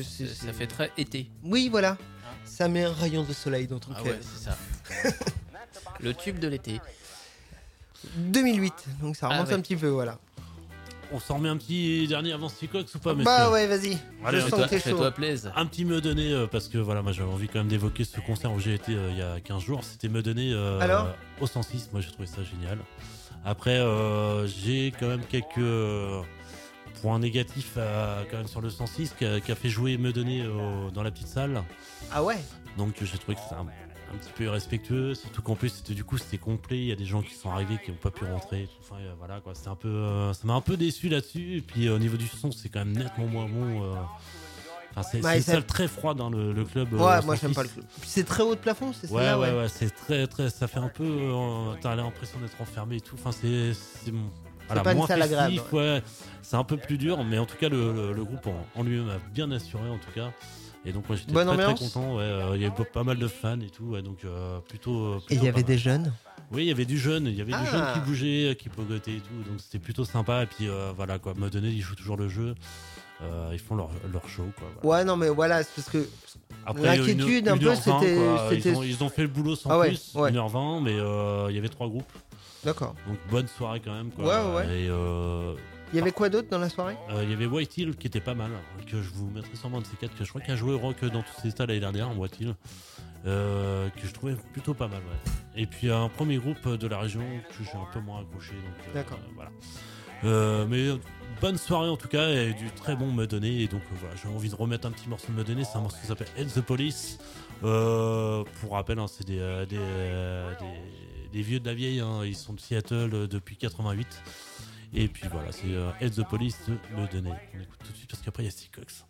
ça fait très été. Oui, voilà. Ça met un rayon de soleil dans ton Ah cœur. ouais, c'est ça. Le tube de l'été. 2008, donc ça remonte ouais. un petit peu, voilà. On s'en remet un petit dernier avant Sticox ou pas, messieurs? Bah ouais, vas-y. Allez, Je sens que t'es chaud. Fais-toi plaisir. Un petit me donner, parce que voilà, moi j'avais envie quand même d'évoquer ce concert où j'ai été il y a 15 jours. C'était me donner Alors au 106. Moi j'ai trouvé ça génial. Après, j'ai quand même quelques points négatifs quand même sur le 106 qui a fait jouer me donner dans la petite salle. Ah ouais. Donc j'ai trouvé que c'était un petit peu irrespectueux, surtout qu'en plus c'était complet, il y a des gens qui sont arrivés qui n'ont pas pu rentrer, enfin voilà quoi, c'était un peu ça m'a un peu déçu là-dessus. Et puis au niveau du son, c'est quand même nettement moins bon. Enfin, c'est une salle très froide dans le club. Ouais, moi j'aime pas le club. C'est très haut de plafond, c'est ça? Ouais, c'est très, ça fait un peu t'as l'impression d'être enfermé et tout. Enfin c'est voilà, pas moins une salle agréable. festif, ouais. C'est un peu plus dur, mais en tout cas le groupe en lui-même a bien assuré en tout cas. Et donc moi j'étais Bonne très ambiance. content. Ouais, il y avait pas mal de fans et tout. Ouais, donc plutôt. Et il y avait des jeunes. Oui, il y avait du jeune. Il y avait du jeune Ah. qui bougeait, qui pogotait et tout. Donc c'était plutôt sympa. Et puis voilà quoi. Modena, ils jouent toujours le jeu. Ils font leur show quoi. Voilà. Ouais, non, mais voilà, c'est parce que Après, l'inquiétude, un peu, 1h20, c'était- quoi. c'était- Ils ont fait le boulot sans Ah ouais, plus, ouais. 1h20, mais il y avait 3 groupes. D'accord. Donc bonne soirée quand même. Quoi. Ouais. Et Il y avait quoi d'autre dans la soirée? il y avait White Hill qui était pas mal, que je vous mettrai sûrement de ces 4, que je crois qu'il a joué rock dans tous ses états l'année dernière, White Hill, que je trouvais plutôt pas mal. Ouais. Et puis un premier groupe de la région que j'ai un peu moins accroché. Donc, D'accord. voilà. Mais bonne soirée en tout cas, et du très bon Modena. Et donc voilà, j'ai envie de remettre un petit morceau de Modena. C'est un morceau qui s'appelle Head the Police. Pour rappel, hein, c'est des vieux de la vieille. Hein. Ils sont de Seattle depuis 88. Et puis voilà, c'est Head the Police de Modena. On écoute tout de suite parce qu'après il y a Steve Cox.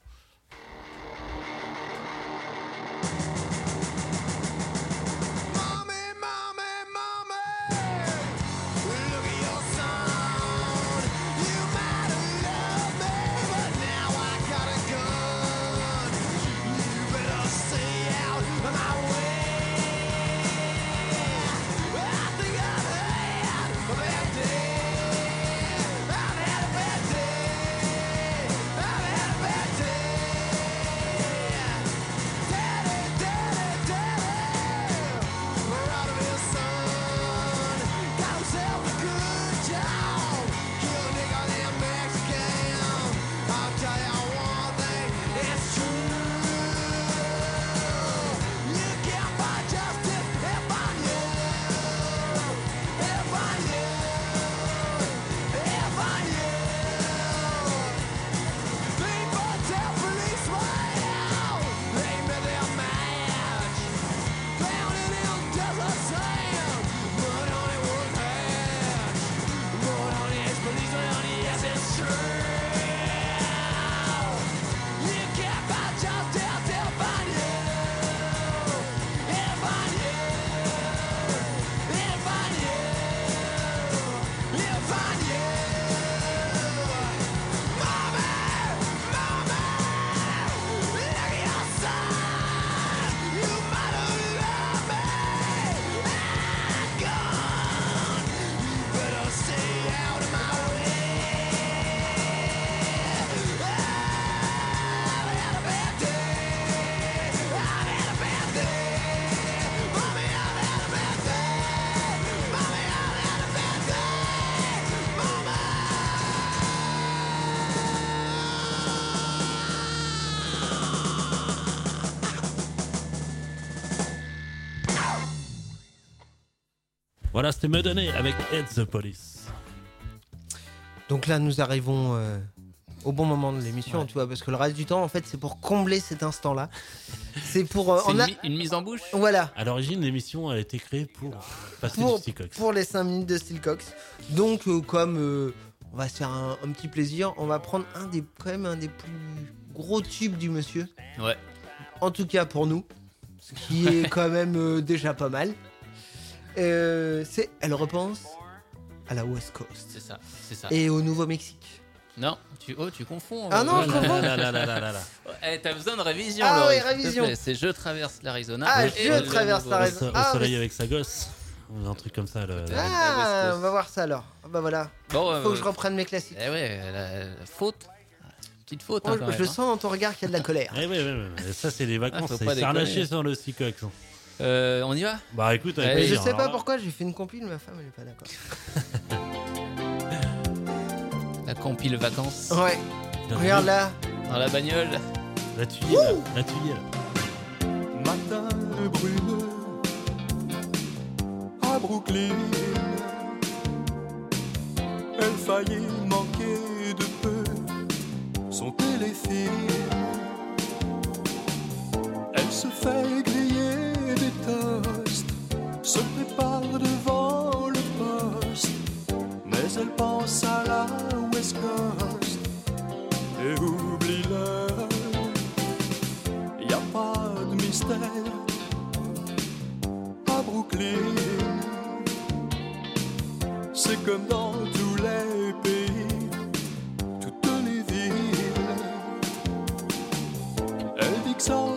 Voilà, c'était Modena avec Head the Police. Donc là, nous arrivons au bon moment de l'émission, tu vois, parce que le reste du temps, en fait, c'est pour combler cet instant-là. C'est pour. Une mise en bouche. Voilà. À l'origine, l'émission a été créée pour passer Pour, du Steve Cox. pour les 5 minutes de Steel Cox. Donc, comme on va se faire un petit plaisir, on va prendre quand même un des plus gros tubes du monsieur. Ouais. En tout cas pour nous, ce qui est quand même déjà pas mal. C'est Elle repense à la West Coast C'est ça, c'est ça. et au Nouveau-Mexique. Non, tu confonds. Ah non, je confonds. Là. T'as besoin de révision. Ah Laurie, oui, s'il te révision. plaît. C'est Je traverse l'Arizona. Ah, et Je le traverse nouveau- l'Arizona. Au Ah, soleil mais- avec sa gosse. Un truc comme ça. Ouais. Ah, on va voir ça alors. Ah, bah voilà. Bon, Faut que je reprenne mes classiques. Eh ouais, la faute. Petite faute. Moi, hein, quand je même, sens dans ton regard qu'il y a de la colère. Ouais. Ça, c'est les vacances. faut Ça, pas il s'est déconner. relâché sur le Steve Cox. On y va. Bah écoute, avec Allez, Je plaisir. sais pas Alors là, pourquoi j'ai fait une compile, ma femme elle est pas d'accord. La compile vacances. Ouais, regarde là. Dans la bagnole. La tuile. La tuile. Matin brumeux à Brooklyn, elle faillit manquer de peu son téléfilm. Elle se fait griller des toasts, se prépare devant le poste, mais elle pense à la West Coast et oublie-le. Y a pas de mystère à Brooklyn. C'est comme dans tous les pays, toutes les villes. Elle dit que ça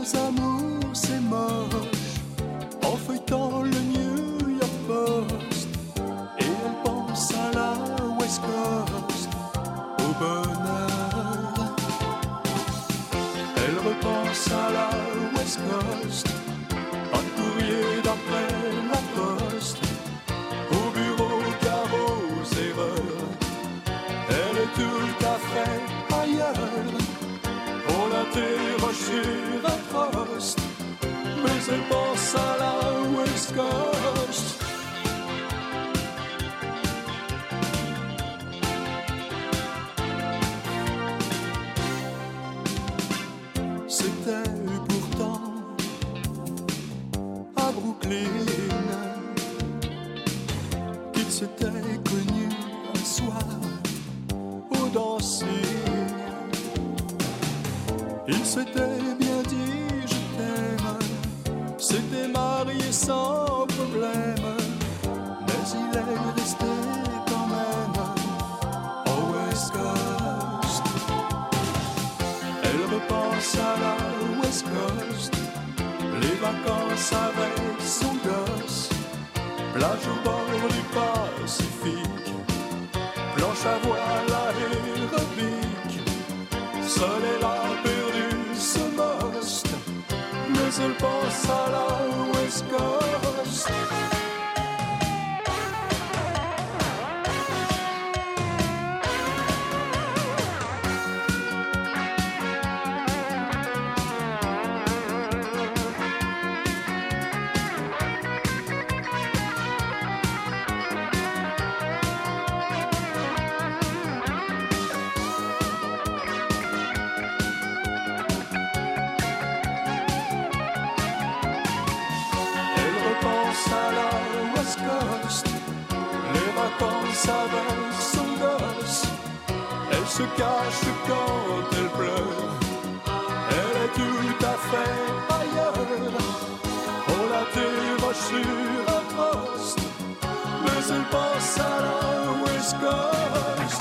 bonheur. Elle repense à la West Coast, pas de courrier d'après la poste, au bureau car aux erreurs. Elle est tout à fait ailleurs. On l'interroge sur un poste, mais elle pense à la West Coast. C'était pourtant à Brooklyn qu'ils s'étaient connus un soir au dancing. Ils s'étaient bien dit je t'aime, s'étaient mariés sans problème, mais il est resté quand même au West Coast. Elle repense à la West Coast, les vacances avec son gosse, plage au bord du Pacifique, planche à voile aérobique. Seule elle a perdu ce most, mais elle pense à la West Coast. À la West Coast, les vacances avec son gosse. Elle se cache quand elle pleure, elle est tout à fait ailleurs. On l'interroge sur un poste, mais elle pense à la West Coast.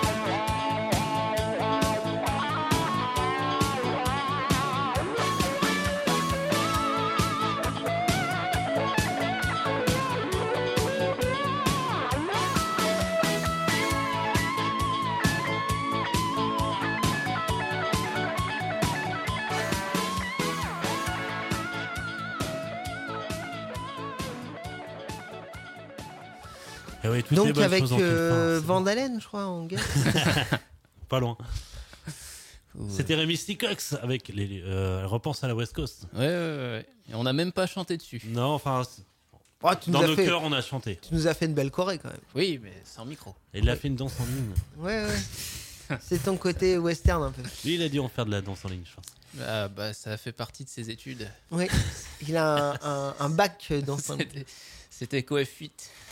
Eh oui, toutes les Donc bonnes avec choses ont une fin, c'est Van Halen, je crois, en gars. pas loin. Ouais. C'était Rémi Cox avec elle repense à la West Coast. Ouais. Et on n'a même pas chanté dessus. Non, enfin, Oh, tu nous dans as nos fait- cœurs, on a chanté. Tu nous as fait une belle choré quand même. Oui, mais sans micro. Et il a fait une danse en ligne. Ouais. C'est ton côté western un peu. Lui, il a dû en faire de la danse en ligne, je pense. Ah, bah, ça fait partie de ses études. Oui. Il a un bac dans son. C'était Coef8.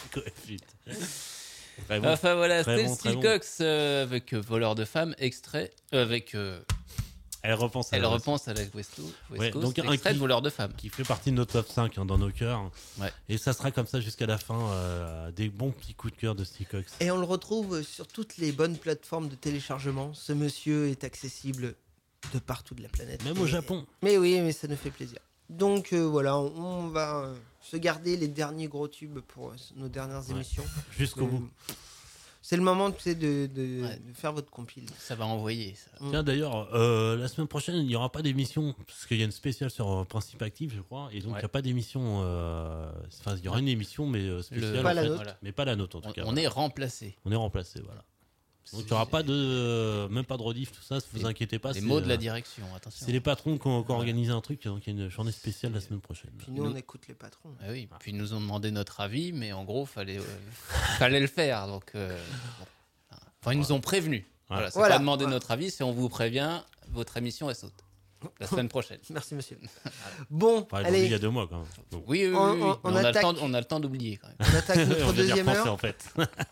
Très bon. Enfin voilà, Très c'était bon, très Steel bon. Cox avec Voleur de femmes, extrait avec. Elle repense à Elle la repense à la West Coast, Ouais, donc un extrait de qui- Voleur de femmes. qui fait partie de nos top 5 dans nos cœurs. Ouais. Et ça sera comme ça jusqu'à la fin, des bons petits coups de cœur de Steel Cox. Et on le retrouve sur toutes les bonnes plateformes de téléchargement. Ce monsieur est accessible de partout de la planète. Même au Japon. Mais oui, mais ça nous fait plaisir. Donc voilà, on va se garder les derniers gros tubes pour nos dernières Ouais. émissions. Jusqu'au bout. C'est le moment tu sais, de faire votre compile. Ça va envoyer. Ça. Tiens, d'ailleurs, la semaine prochaine, il n'y aura pas d'émission, parce qu'il y a une spéciale sur Principe Actif, je crois, et donc il n'y a pas d'émission. Enfin, il y aura une émission, mais spéciale. Pas en la fait. nôtre. Voilà. Mais pas la nôtre, en tout cas. On est remplacé. On est remplacé, voilà. Donc il n'y aura pas de. Même pas de rediff, tout ça, ne vous inquiétez pas. Les c'est, mots de la direction, attention. C'est les patrons qui ont organisé un truc, donc il y a une journée spéciale la semaine prochaine. Puis nous, on écoute les patrons. Ah oui, puis ils nous ont demandé notre avis, mais en gros, fallait le faire. Donc, enfin, ils nous ont prévenus. Voilà, c'est Voilà. pas demander notre avis, c'est on vous prévient, votre émission elle saute la semaine prochaine. Merci monsieur. Bon, Enfin, ils l'ont dit allez, il y a 2 mois quand même. Donc, Oui, oui, On- oui, on mais attaque. on a le temps d'oublier quand même. on attaque on notre vient d'y deuxième repenser, heure. en fait.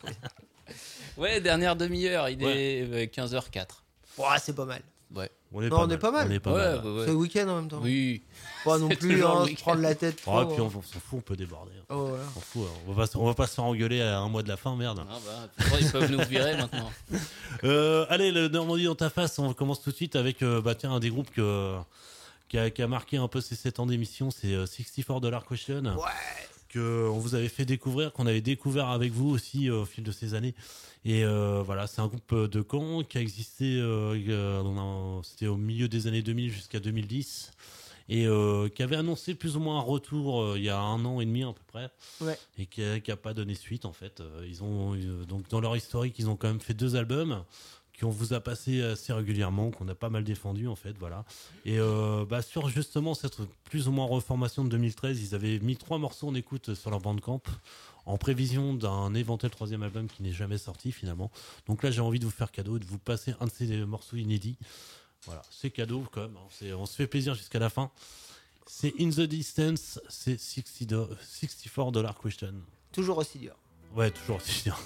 Ouais, dernière demi-heure, il Ouais. est 15h04. Ouah, c'est pas mal. Ouais. On est Non, on est pas mal. On est pas Ouais, mal. ouais, ouais. C'est le week-end en même temps. Oui. Pas non C'est plus toujours le hein, se week-end. prendre la tête trop. Oh, et puis hein. on s'en fout, on peut déborder. Oh, voilà. On s'en fout, on va pas se faire engueuler à un mois de la fin, merde. Ah bah, ils peuvent nous virer maintenant. Allez, le Normandie dans ta face, on commence tout de suite avec tiens, un des groupes qui a marqué un peu ces 7 ans d'émission, c'est $64 Question. Ouais. qu'on vous avait fait découvrir, qu'on avait découvert avec vous aussi au fil de ces années. Et voilà, c'est un groupe de Caen qui a existé, c'était au milieu des années 2000 jusqu'à 2010. Et qui avait annoncé plus ou moins un retour il y a 1 an et demi à peu près, Ouais. et qui a pas donné suite en fait. Ils ont donc dans leur historique, ils ont quand même fait 2 albums qu'on vous a passé assez régulièrement, qu'on a pas mal défendu en fait, voilà. Et sur justement cette plus ou moins reformation de 2013, ils avaient mis 3 morceaux en écoute sur leur Bandcamp en prévision d'un éventuel 3e album qui n'est jamais sorti finalement. Donc là, j'ai envie de vous faire cadeau et de vous passer un de ces morceaux inédits. Voilà, c'est cadeau quand même, hein. On se fait plaisir jusqu'à la fin. C'est In the Distance, c'est $64 question. Toujours aussi dur. Ouais, toujours aussi dur.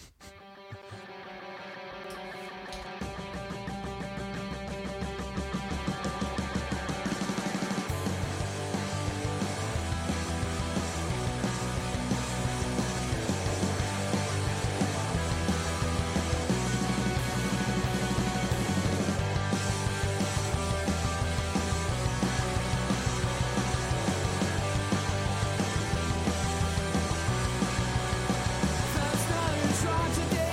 First night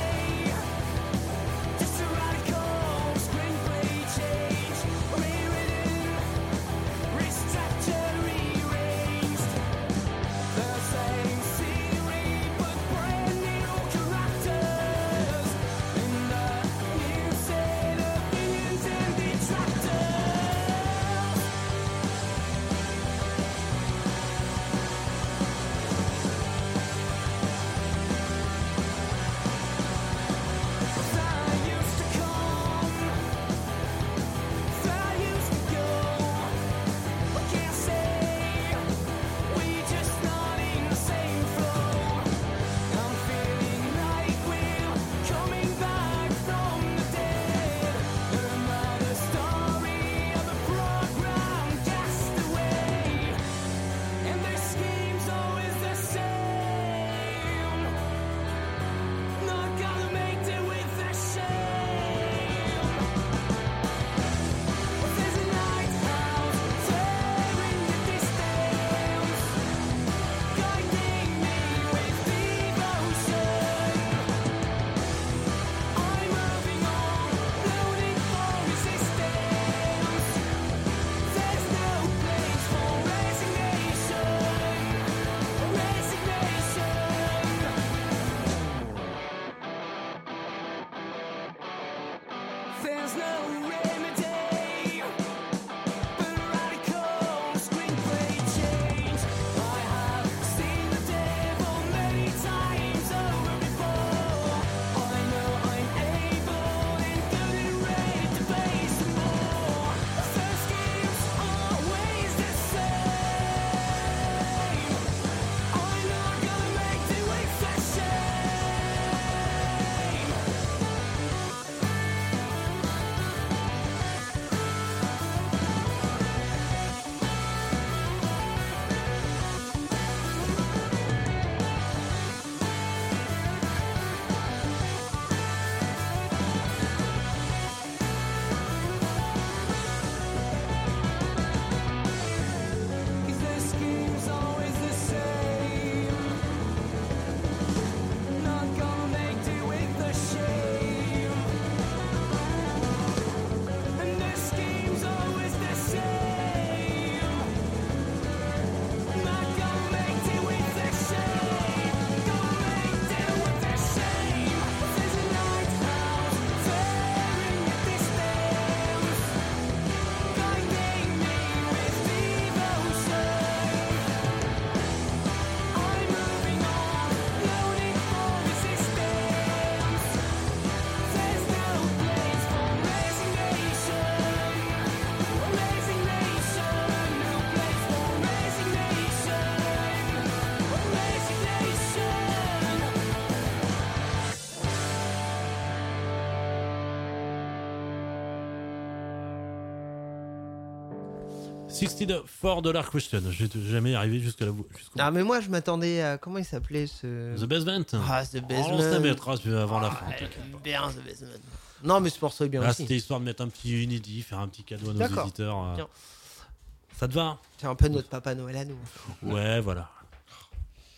$64 question. J'ai jamais arrivé jusqu'à la jusqu'au Ah, mais moi, je m'attendais à. Comment il s'appelait ce. The Basement. Ah, The Basement. On se la mettra avant la fin. Bien, The Basement. Non, mais ce morceau est bien Là, aussi. c'était histoire de mettre un petit inédit, faire un petit cadeau à nos D'accord. éditeurs. Tiens. Ça te va? C'est un peu notre Papa Noël à nous. Ouais, voilà.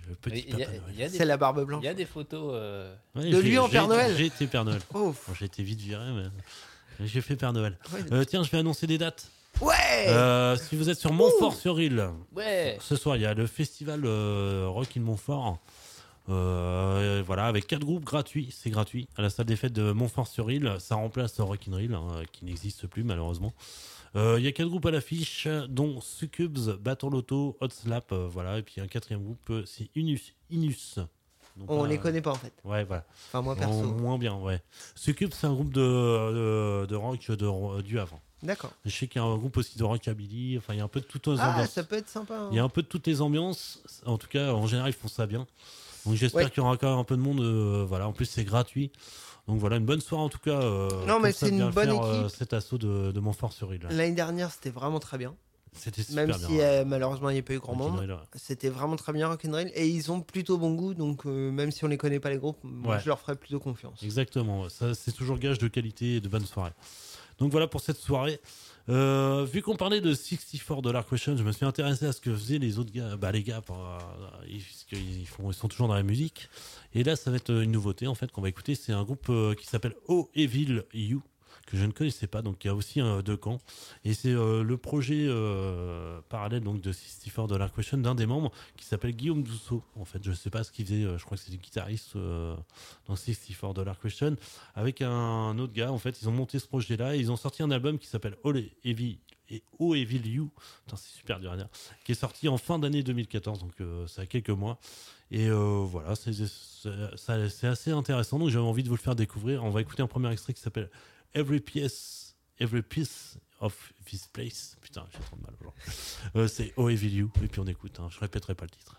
le petit Il y a- Papa Noël. il y a des- C'est la barbe blanche. Il y a des photos. Ouais, De lui en Père Noël. J'ai été Père Noël. Oh. Bon, j'ai été vite viré, mais j'ai fait Père Noël. Ouais. Tiens, je vais annoncer des dates. Ouais. Si vous êtes sur Montfort-sur-Île, Ouais. ce soir, il y a le festival Rock in Montfort. Voilà, avec 4 groupes gratuits, c'est gratuit, à la salle des fêtes de Montfort-sur-Île. Ça remplace Rock in Reel, qui n'existe plus malheureusement. Il y a 4 groupes à l'affiche, dont Succubs, Battle Auto, Hot Slap, voilà, et puis un 4e groupe, c'est Inus. Donc, On les connaît pas en fait. Ouais, voilà. Enfin moi perso. Moins bien, ouais. Succubs, c'est un groupe de rock du avant. D'accord. Je sais qu'il y a un groupe aussi de rockabilly, enfin il y a un peu de toutes les Ah, ambiances. ça peut être sympa. hein. Il y a un peu de toutes les ambiances, en tout cas en général ils font ça bien. Donc j'espère Ouais. qu'il y aura quand même un peu de monde, voilà, en plus c'est gratuit. Donc voilà, une bonne soirée en tout cas. Non, mais comme ça, c'est une bien bonne faire, équipe. cet assaut de Montfort-sur-Île. L'année dernière, c'était vraiment très bien. C'était super Même bien. si malheureusement il n'y a pas eu grand Rock in monde. Reel, ouais. C'était vraiment très bien Rock'n'Roll. Et ils ont plutôt bon goût, donc même si on les connaît pas les groupes, moi Ouais. je leur ferai plutôt confiance. Exactement, ça c'est toujours gage de qualité et de bonne soirée. Donc voilà pour cette soirée. Vu qu'on parlait de $64 Question, je me suis intéressé à ce que faisaient les autres gars, les gars, ils sont toujours dans la musique. Et là, ça va être une nouveauté en fait qu'on va écouter. C'est un groupe qui s'appelle Oh Evil You, que je ne connaissais pas. Donc il y a aussi deux camps. Et c'est le projet parallèle donc de $64 Question d'un des membres qui s'appelle Guillaume Dousseau. En fait, je sais pas ce qu'il faisait. Je crois que c'est le guitariste dans $64 Question avec un autre gars. En fait, ils ont monté ce projet-là et ils ont sorti un album qui s'appelle Oh Evil You. Putain, c'est super dur à dire. Qui est sorti en fin d'année 2014. Donc ça a quelques mois. Et voilà, c'est assez intéressant. Donc j'avais envie de vous le faire découvrir. On va écouter un premier extrait qui s'appelle Every Piece of This Place. Putain, j'ai trop de mal aujourd'hui. C'est Oh Evil You. Et puis on écoute, je répéterai pas le titre.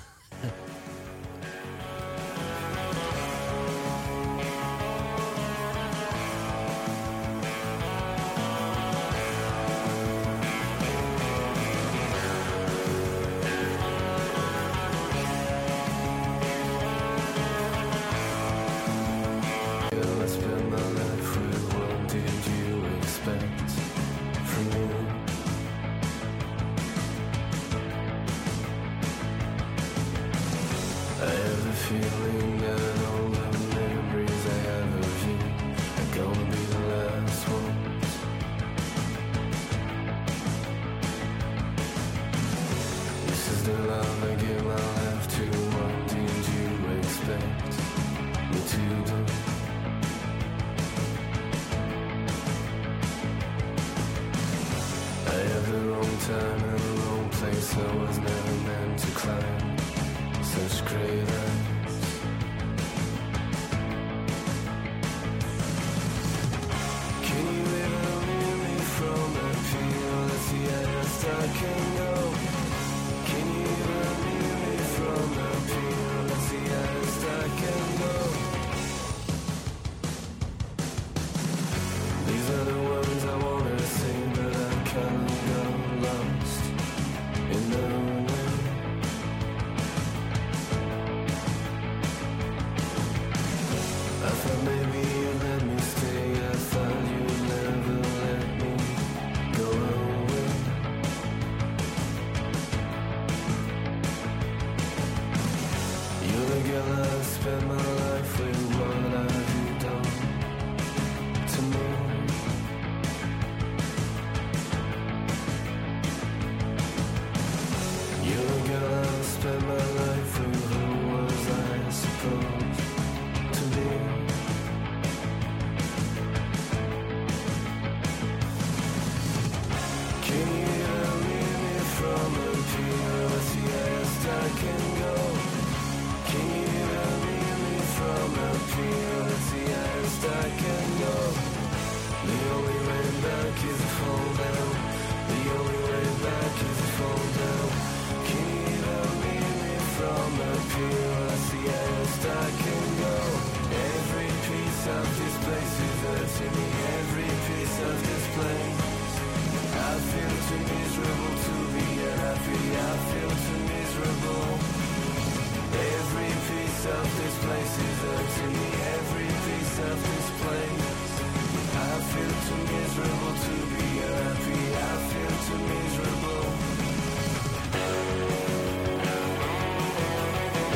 I spent my life with what did you expect from me? I have the feeling that all the memories I have of you are gonna be the last ones. This is the love I give my life to. What did you expect me to do? I have the wrong time and the wrong place. I was never meant to climb such great heights. Can you even hear me from up here? That's the highest I can go. Can you even hear me from up here? That's the highest I can go. These are the words I wanna say, but I can't go lost in the wind. I thought maybe you'd let me stay. I thought you'd never let me go away. You're the girl I've spent my life with. What have you done to me? You're the girl I've spent my life with. Who was I supposed to be? Can you even hear me from up here? That's the highest I can go. Can you even hear me from up here? That's the highest I can go. The only way back is to fall down. The only way back is to fall down. Can you even hear me from up here? That's the highest I can go. Every piece of this place is hurting me. Every piece of this place. I feel too miserable to be happy. I feel too miserable. Every piece of this place is hurting me. Every piece of this place. I feel too miserable to be happy. I feel too miserable.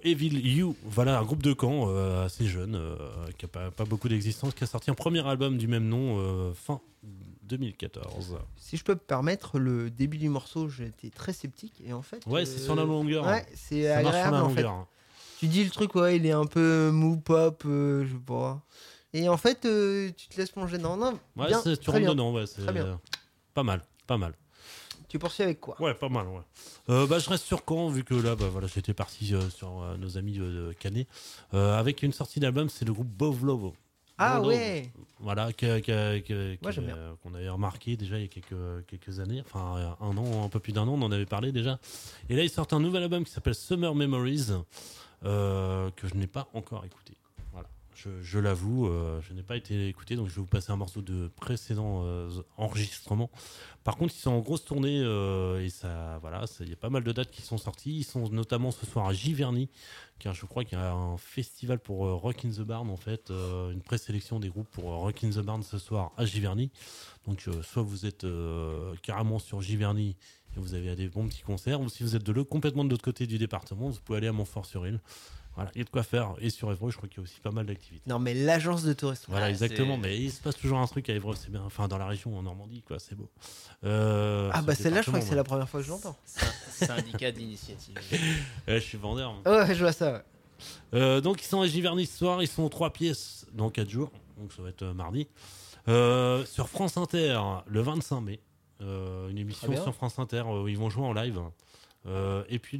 Evil You, voilà un groupe de Caen assez jeune, qui n'a pas beaucoup d'existence, qui a sorti un premier album du même nom fin 2014. Si je peux me permettre, le début du morceau, j'étais très sceptique et en fait. Ouais, c'est sur la longueur. Ouais, c'est Ça marche sur agréable la en fait. longueur. Tu dis le truc, ouais, il est un peu mou pop, je sais pas. Et en fait, tu te laisses plonger dedans. Non, Ouais, bien, tu très rentres bien. dedans, ouais, c'est Très bien. pas mal. Tu poursuis avec quoi? Ouais, pas mal, ouais. Je reste sur Caen, vu que là, voilà, j'étais parti sur nos amis de Canet. Avec une sortie d'album, c'est le groupe Bovlovo. Ah Bovlovo. ouais. Voilà, Moi, j'aime bien. qu'on avait remarqué déjà il y a quelques années, enfin un an, un peu plus d'un an, on en avait parlé déjà. Et là, ils sortent un nouvel album qui s'appelle Summer Memories, que je n'ai pas encore écouté. Voilà, je l'avoue, je n'ai pas été écouté, donc je vais vous passer un morceau de précédent enregistrement. Par contre, ils sont en grosse tournée et ça, voilà, il y a pas mal de dates qui sont sorties. Ils sont notamment ce soir à Giverny, car je crois qu'il y a un festival pour Rock in the Barn en fait, une présélection des groupes pour Rock in the Barn ce soir à Giverny. Donc, soit vous êtes carrément sur Giverny et vous avez des bons petits concerts, ou si vous êtes complètement de l'autre côté du département, vous pouvez aller à Montfort-sur-Île. Voilà, il y a de quoi faire. Et sur Évreux, je crois qu'il y a aussi pas mal d'activités. Non, mais l'agence de tourisme. Voilà, Ah, exactement. c'est- Mais il se passe toujours un truc à Évreux, c'est bien. Enfin, dans la région, en Normandie, quoi, c'est beau. Ah bah celle-là, je crois que c'est la première fois que je l'entends. Syndicat d'initiative. Je suis vendeur. Ouais, je vois ça. Ouais. Donc, ils sont à Giverny ce soir. Ils sont 3 pièces dans 4 jours. Donc, ça va être mardi. Sur France Inter, le 25 mai. Une émission Très bien. sur France Inter où ils vont jouer en live. Et puis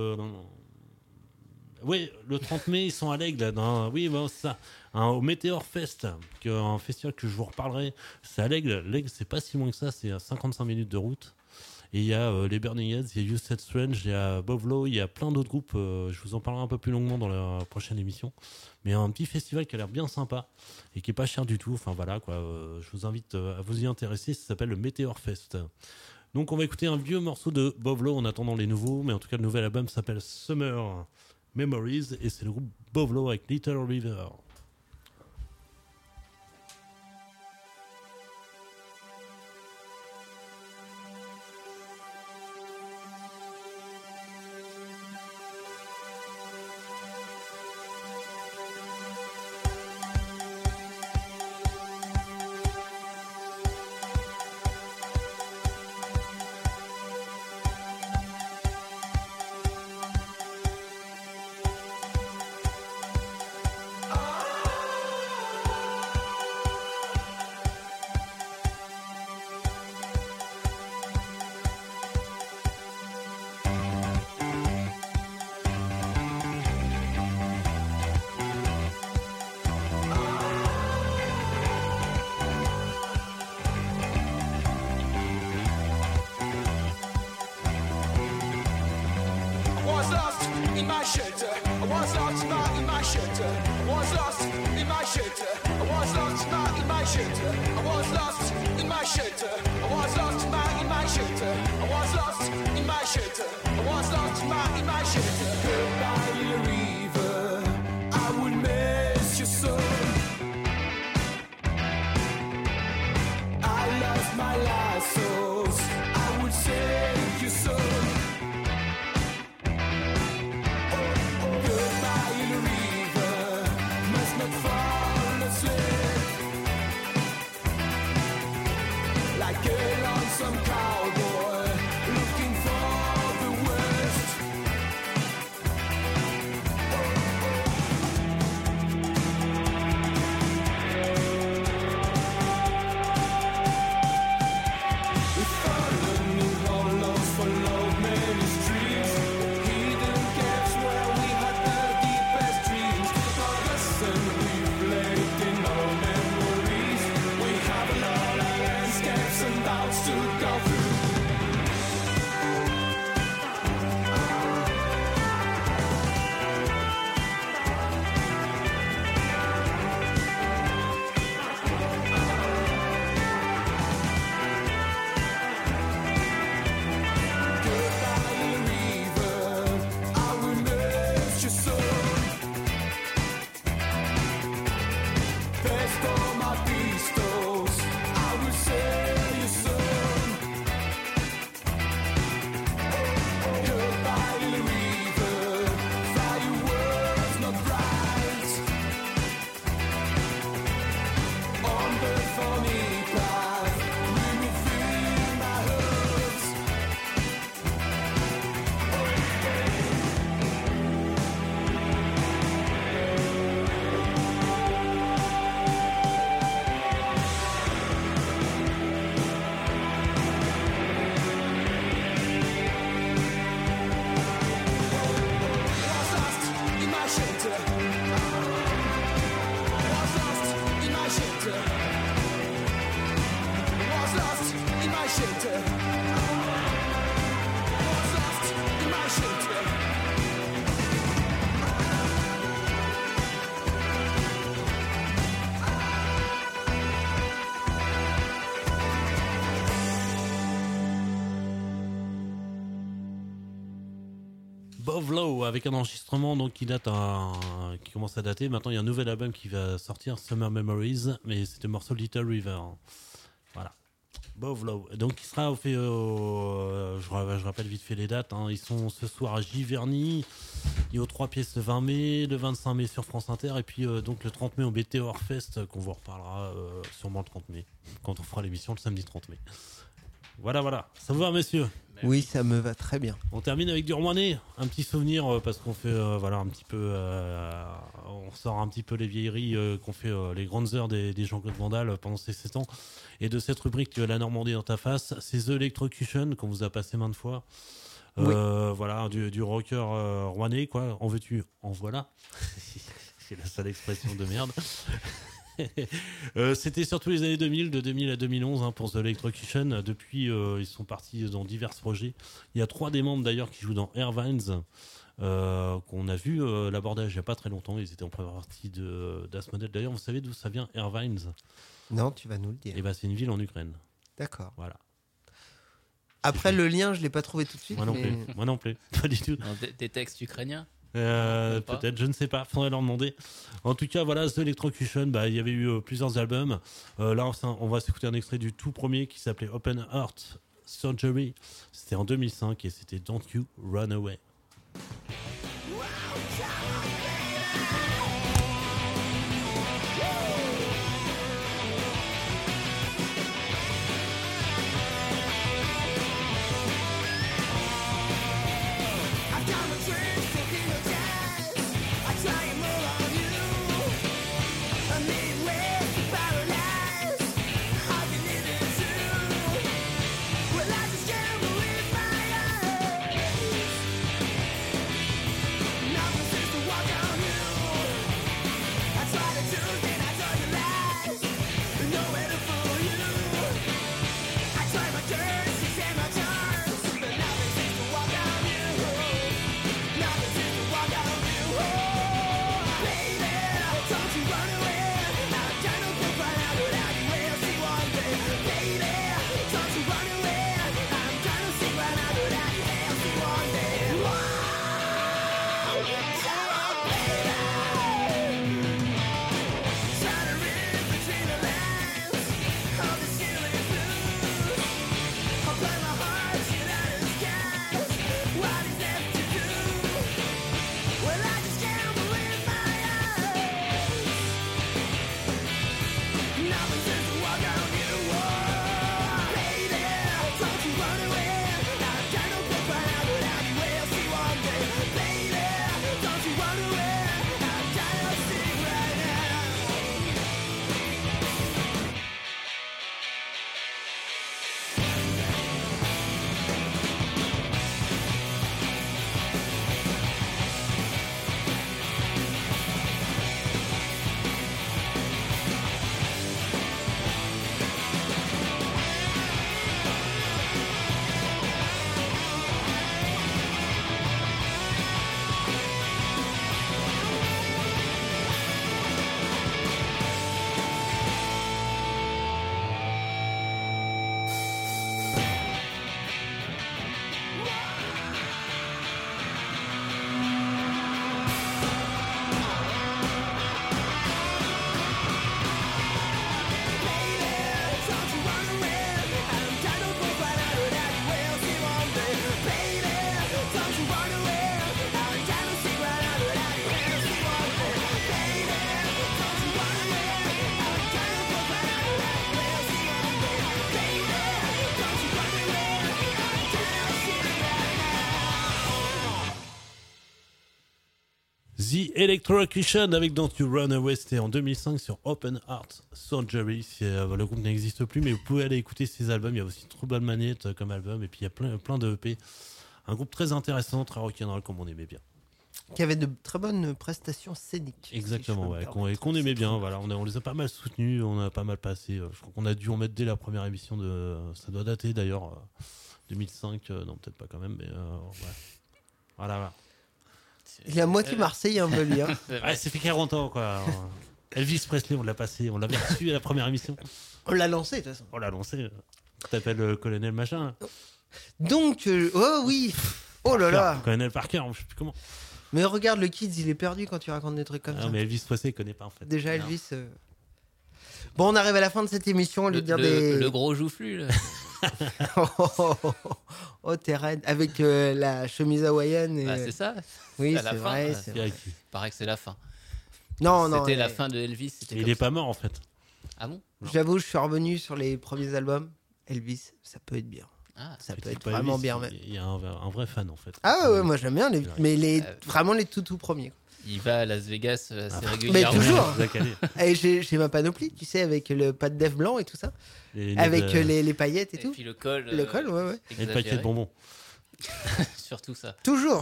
oui, le 30 mai, ils sont à l'Aigle. Oui, bon, ça. Au Météor Fest, un festival que je vous reparlerai. C'est à l'Aigle. L'Aigle, c'est pas si loin que ça. C'est à 55 minutes de route. Et il y a les Burning Heads, il y a You Said Strange, il y a Bovlo, il y a plein d'autres groupes. Je vous en parlerai un peu plus longuement dans la prochaine émission. Mais un petit festival qui a l'air bien sympa et qui est pas cher du tout. Enfin voilà, quoi. Je vous invite à vous y intéresser. Ça s'appelle le Météor Fest. Donc on va écouter un vieux morceau de Bovlo en attendant les nouveaux. Mais en tout cas, le nouvel album s'appelle Summer Memories et c'est le groupe Bovlo avec Little River. I was lost in my shelter. I was lost in my shelter. I was lost in my shelter. I was lost in my shelter. I was lost in my shelter. I was lost in my shelter. I was lost in my shelter. I was lost in my shelter. Goodbye, little river. I will miss you so. I lost my last souls. I would save you so. Goodbye, little river, must not fall asleep. Like a lonesome cowboy looking for the worst. We fallen in hollows, followed many streets, hidden caves where we had the deepest dreams. For lesson we've lived in our memories, we have a lot of landscapes and doubts to go through. Goodbye, river, I will miss you so. Best of my pistols, I will save you soon. Goodbye, river, fly away. Bovlow avec un enregistrement donc qui commence à dater. Maintenant, il y a un nouvel album qui va sortir, Summer Memories, mais c'était le morceau Little River. Voilà. Bovlow. Donc, il sera fait. Je rappelle vite fait les dates. Ils sont ce soir à Giverny. Il y a aux 3 pièces le 20 mai, le 25 mai sur France Inter, et puis donc le 30 mai au BT Horfest, qu'on vous reparlera sûrement le 30 mai, quand on fera l'émission le samedi 30 mai. Voilà. Ça vous va, messieurs? Oui, ça me va très bien. On termine avec du Rouennais, un petit souvenir parce qu'on fait un petit peu, on sort un petit peu les vieilleries qu'ont fait les grandes heures des Jean-Claude Vandal pendant ces 7 ans, et de cette rubrique Tu as la Normandie dans ta face, c'est The Electrocution qu'on vous a passé maintes fois. Oui. Voilà, du rocker rouennais, quoi. En veux-tu, en voilà. C'est la seule expression de merde. C'était surtout les années 2000, de 2000 à 2011 pour The Electrocution. Depuis, ils sont partis dans divers projets. Il y a 3 des membres d'ailleurs qui jouent dans Airvines, qu'on a vu l'abordage il n'y a pas très longtemps. Ils étaient en première partie d'Asmodel. D'ailleurs, vous savez d'où ça vient, Airvines? Non, tu vas nous le dire. Eh ben, c'est une ville en Ukraine. D'accord. Voilà. Après, le lien, je ne l'ai pas trouvé tout de suite. Moi non plus. Pas du tout. Des textes ukrainiens. Peut-être, je ne sais pas, faudrait leur demander. En tout cas, voilà, The Electrocution, il y avait eu plusieurs albums. Là, on va s'écouter un extrait du tout premier qui s'appelait Open Heart Surgery. C'était en 2005 et c'était Don't You Run Away. The Electrocution avec Don't You Run Away, c'était en 2005 sur Open Heart Surgery. Le groupe n'existe plus, mais vous pouvez aller écouter ces albums. Il y a aussi Trouble Manette comme album, et puis il y a plein de EP. Un groupe très intéressant, très rock'n'roll comme on aimait bien. Qui avait de très bonnes prestations scéniques. Exactement, qu'on aimait bien. Voilà, on les a pas mal soutenus, on a pas mal passé. Je crois qu'on a dû en mettre dès la première émission ça doit dater d'ailleurs 2005. Non, peut-être pas quand même, mais ouais. Voilà. Il y a moitié Marseille, on veut le dire. Ouais, ça fait 40 ans, quoi. Elvis Presley, on l'a passé, on l'avait reçu à la première émission. On l'a lancé, de toute façon. On l'a lancé. T'appelles le colonel machin. Donc, oh oui, Oh là là. Colonel Parker, je sais plus comment. Mais regarde, le Kids, il est perdu quand tu racontes des trucs comme Ah, ça. mais Elvis Presley, il connaît pas en fait. Déjà, Elvis. Bon, on arrive à la fin de cette émission. Le gros joufflu, là. Oh, t'es raide. Avec la chemise hawaïenne. Bah, c'est ça. Oui, à la c'est fin, vrai. c'est c'est vrai. Il paraît que c'est la fin. Non, non. C'était la fin de Elvis. Il est pas mort en fait. Ah bon? J'avoue, je suis revenu sur les premiers albums. Elvis, ça peut être bien. Ah, Ça peut C'est être pas vraiment Elvis, bien même. Il y a un vrai fan en fait. Ah ouais, moi j'aime bien les, C'est vrai. mais vraiment les tout premiers. Il va à Las Vegas assez Mais régulièrement. toujours. Zach Haley. Et j'ai ma panoplie, tu sais, avec le pas de def blanc et tout ça, avec les paillettes et Et tout. puis le col. Le col, ouais. Et le paquet de bonbons. Surtout ça. Toujours.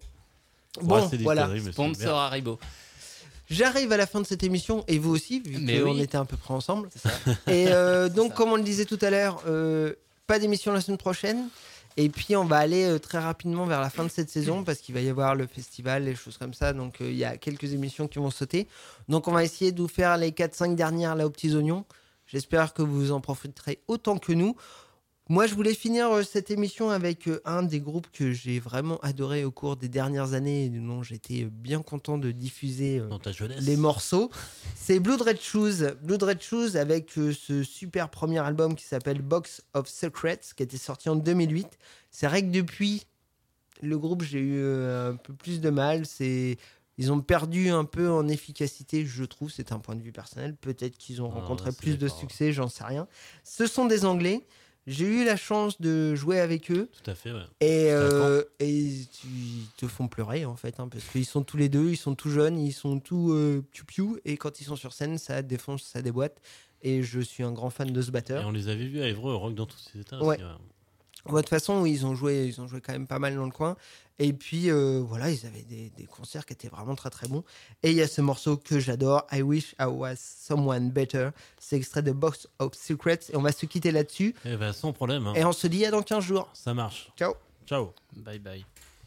Bon, c'est des voilà. conneries, mais c'est Sponsor merde. Haribo. J'arrive à la fin de cette émission, et vous aussi, vu Mais qu'on oui. était à peu près ensemble. C'est ça. Et donc, ça. comme on le disait tout à l'heure, pas d'émission la semaine prochaine. Et puis, on va aller très rapidement vers la fin de cette saison parce qu'il va y avoir le festival, les choses comme ça. Donc, il y a quelques émissions qui vont sauter. Donc, on va essayer de vous faire les 4-5 dernières là aux petits oignons. J'espère que vous en profiterez autant que nous. Moi, je voulais finir cette émission avec un des groupes que j'ai vraiment adoré au cours des dernières années et dont j'étais bien content de diffuser Dans ta jeunesse. les morceaux. C'est Blood Red Shoes. Blood Red Shoes avec ce super premier album qui s'appelle Box of Secrets, qui a été sorti en 2008. C'est vrai que depuis, le groupe, j'ai eu un peu plus de mal. Ils ont perdu un peu en efficacité, je trouve. C'est un point de vue personnel. Peut-être qu'ils ont rencontré c'est plus de d'accord. succès, j'en sais rien. Ce sont des Anglais. J'ai eu la chance de jouer avec eux. Tout à fait, ouais. Et D'accord. ils te font pleurer en fait, hein, parce qu'ils sont tous les deux, ils sont tout jeunes, ils sont tout piou-piou, et quand ils sont sur scène, ça défonce, ça déboîte. Et je suis un grand fan de ce Et batteur. on les avait vus à Évreux, au Rock dans tous ses états. Ouais. aussi, De toute façon, ils ont joué quand même pas mal dans le coin. Et puis voilà, ils avaient des concerts qui étaient vraiment très très bons. Et il y a ce morceau que j'adore, I Wish I Was Someone Better. C'est extrait de Box of Secrets. Et on va se quitter là-dessus. Eh ben, sans problème. hein. Et on se dit à dans 15 jours. Ça marche. Ciao. Ciao. Bye bye.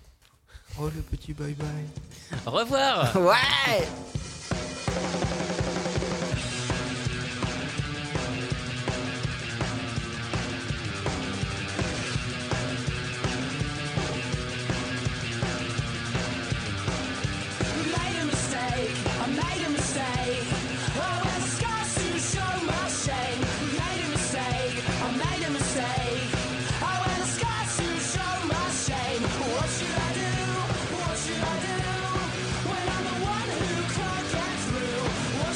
Oh le petit bye bye. Au revoir. Ouais. Made a mistake, I made a mistake. Oh, and scars to show my shame. Made a mistake, I made a mistake. Oh, and scars to show my shame. What should I do? What should I do? When I'm the one who can't get through. What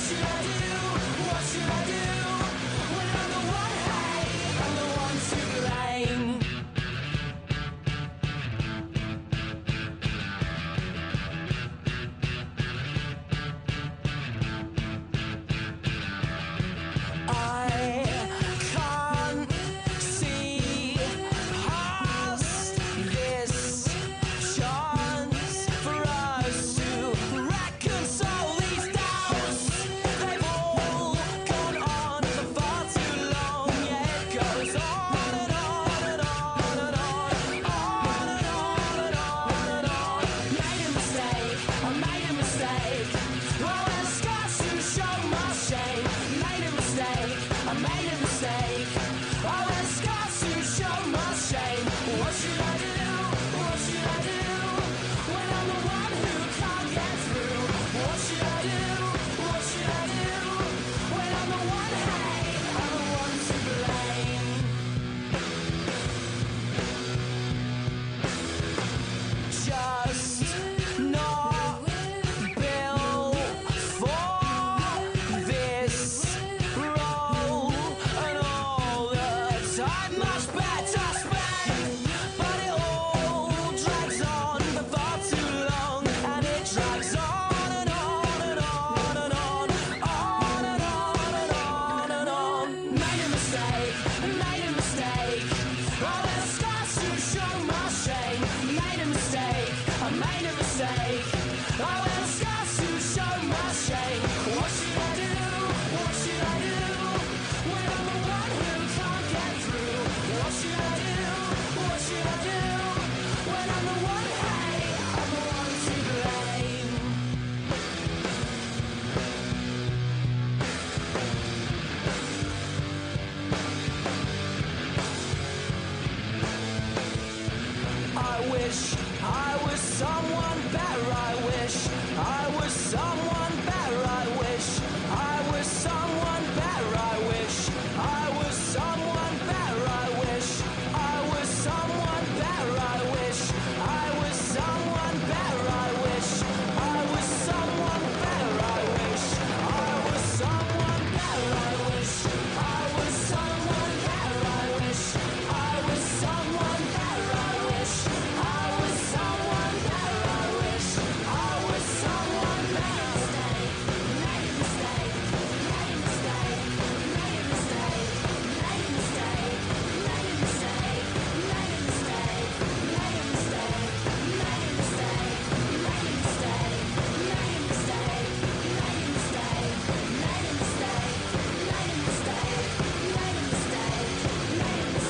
I was someone better, I wish. I was someone better, I wish. I was someone better, I wish. I was someone better, I wish. I was someone better, I wish. I was someone better, I wish. I was someone better, I wish. I was someone better, I wish. I was someone better, I wish. I was someone better, I wish. I was someone better. Made a mistake, made a mistake, made a mistake, made a mistake, made a mistake, made a mistake, made a mistake, made a mistake, made a mistake, made a mistake, made a mistake, made a mistake, made a mistake, made a mistake, made a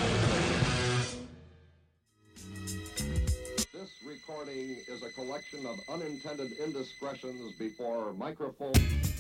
mistake. This recording is a collection of unintended indiscretions before microphone.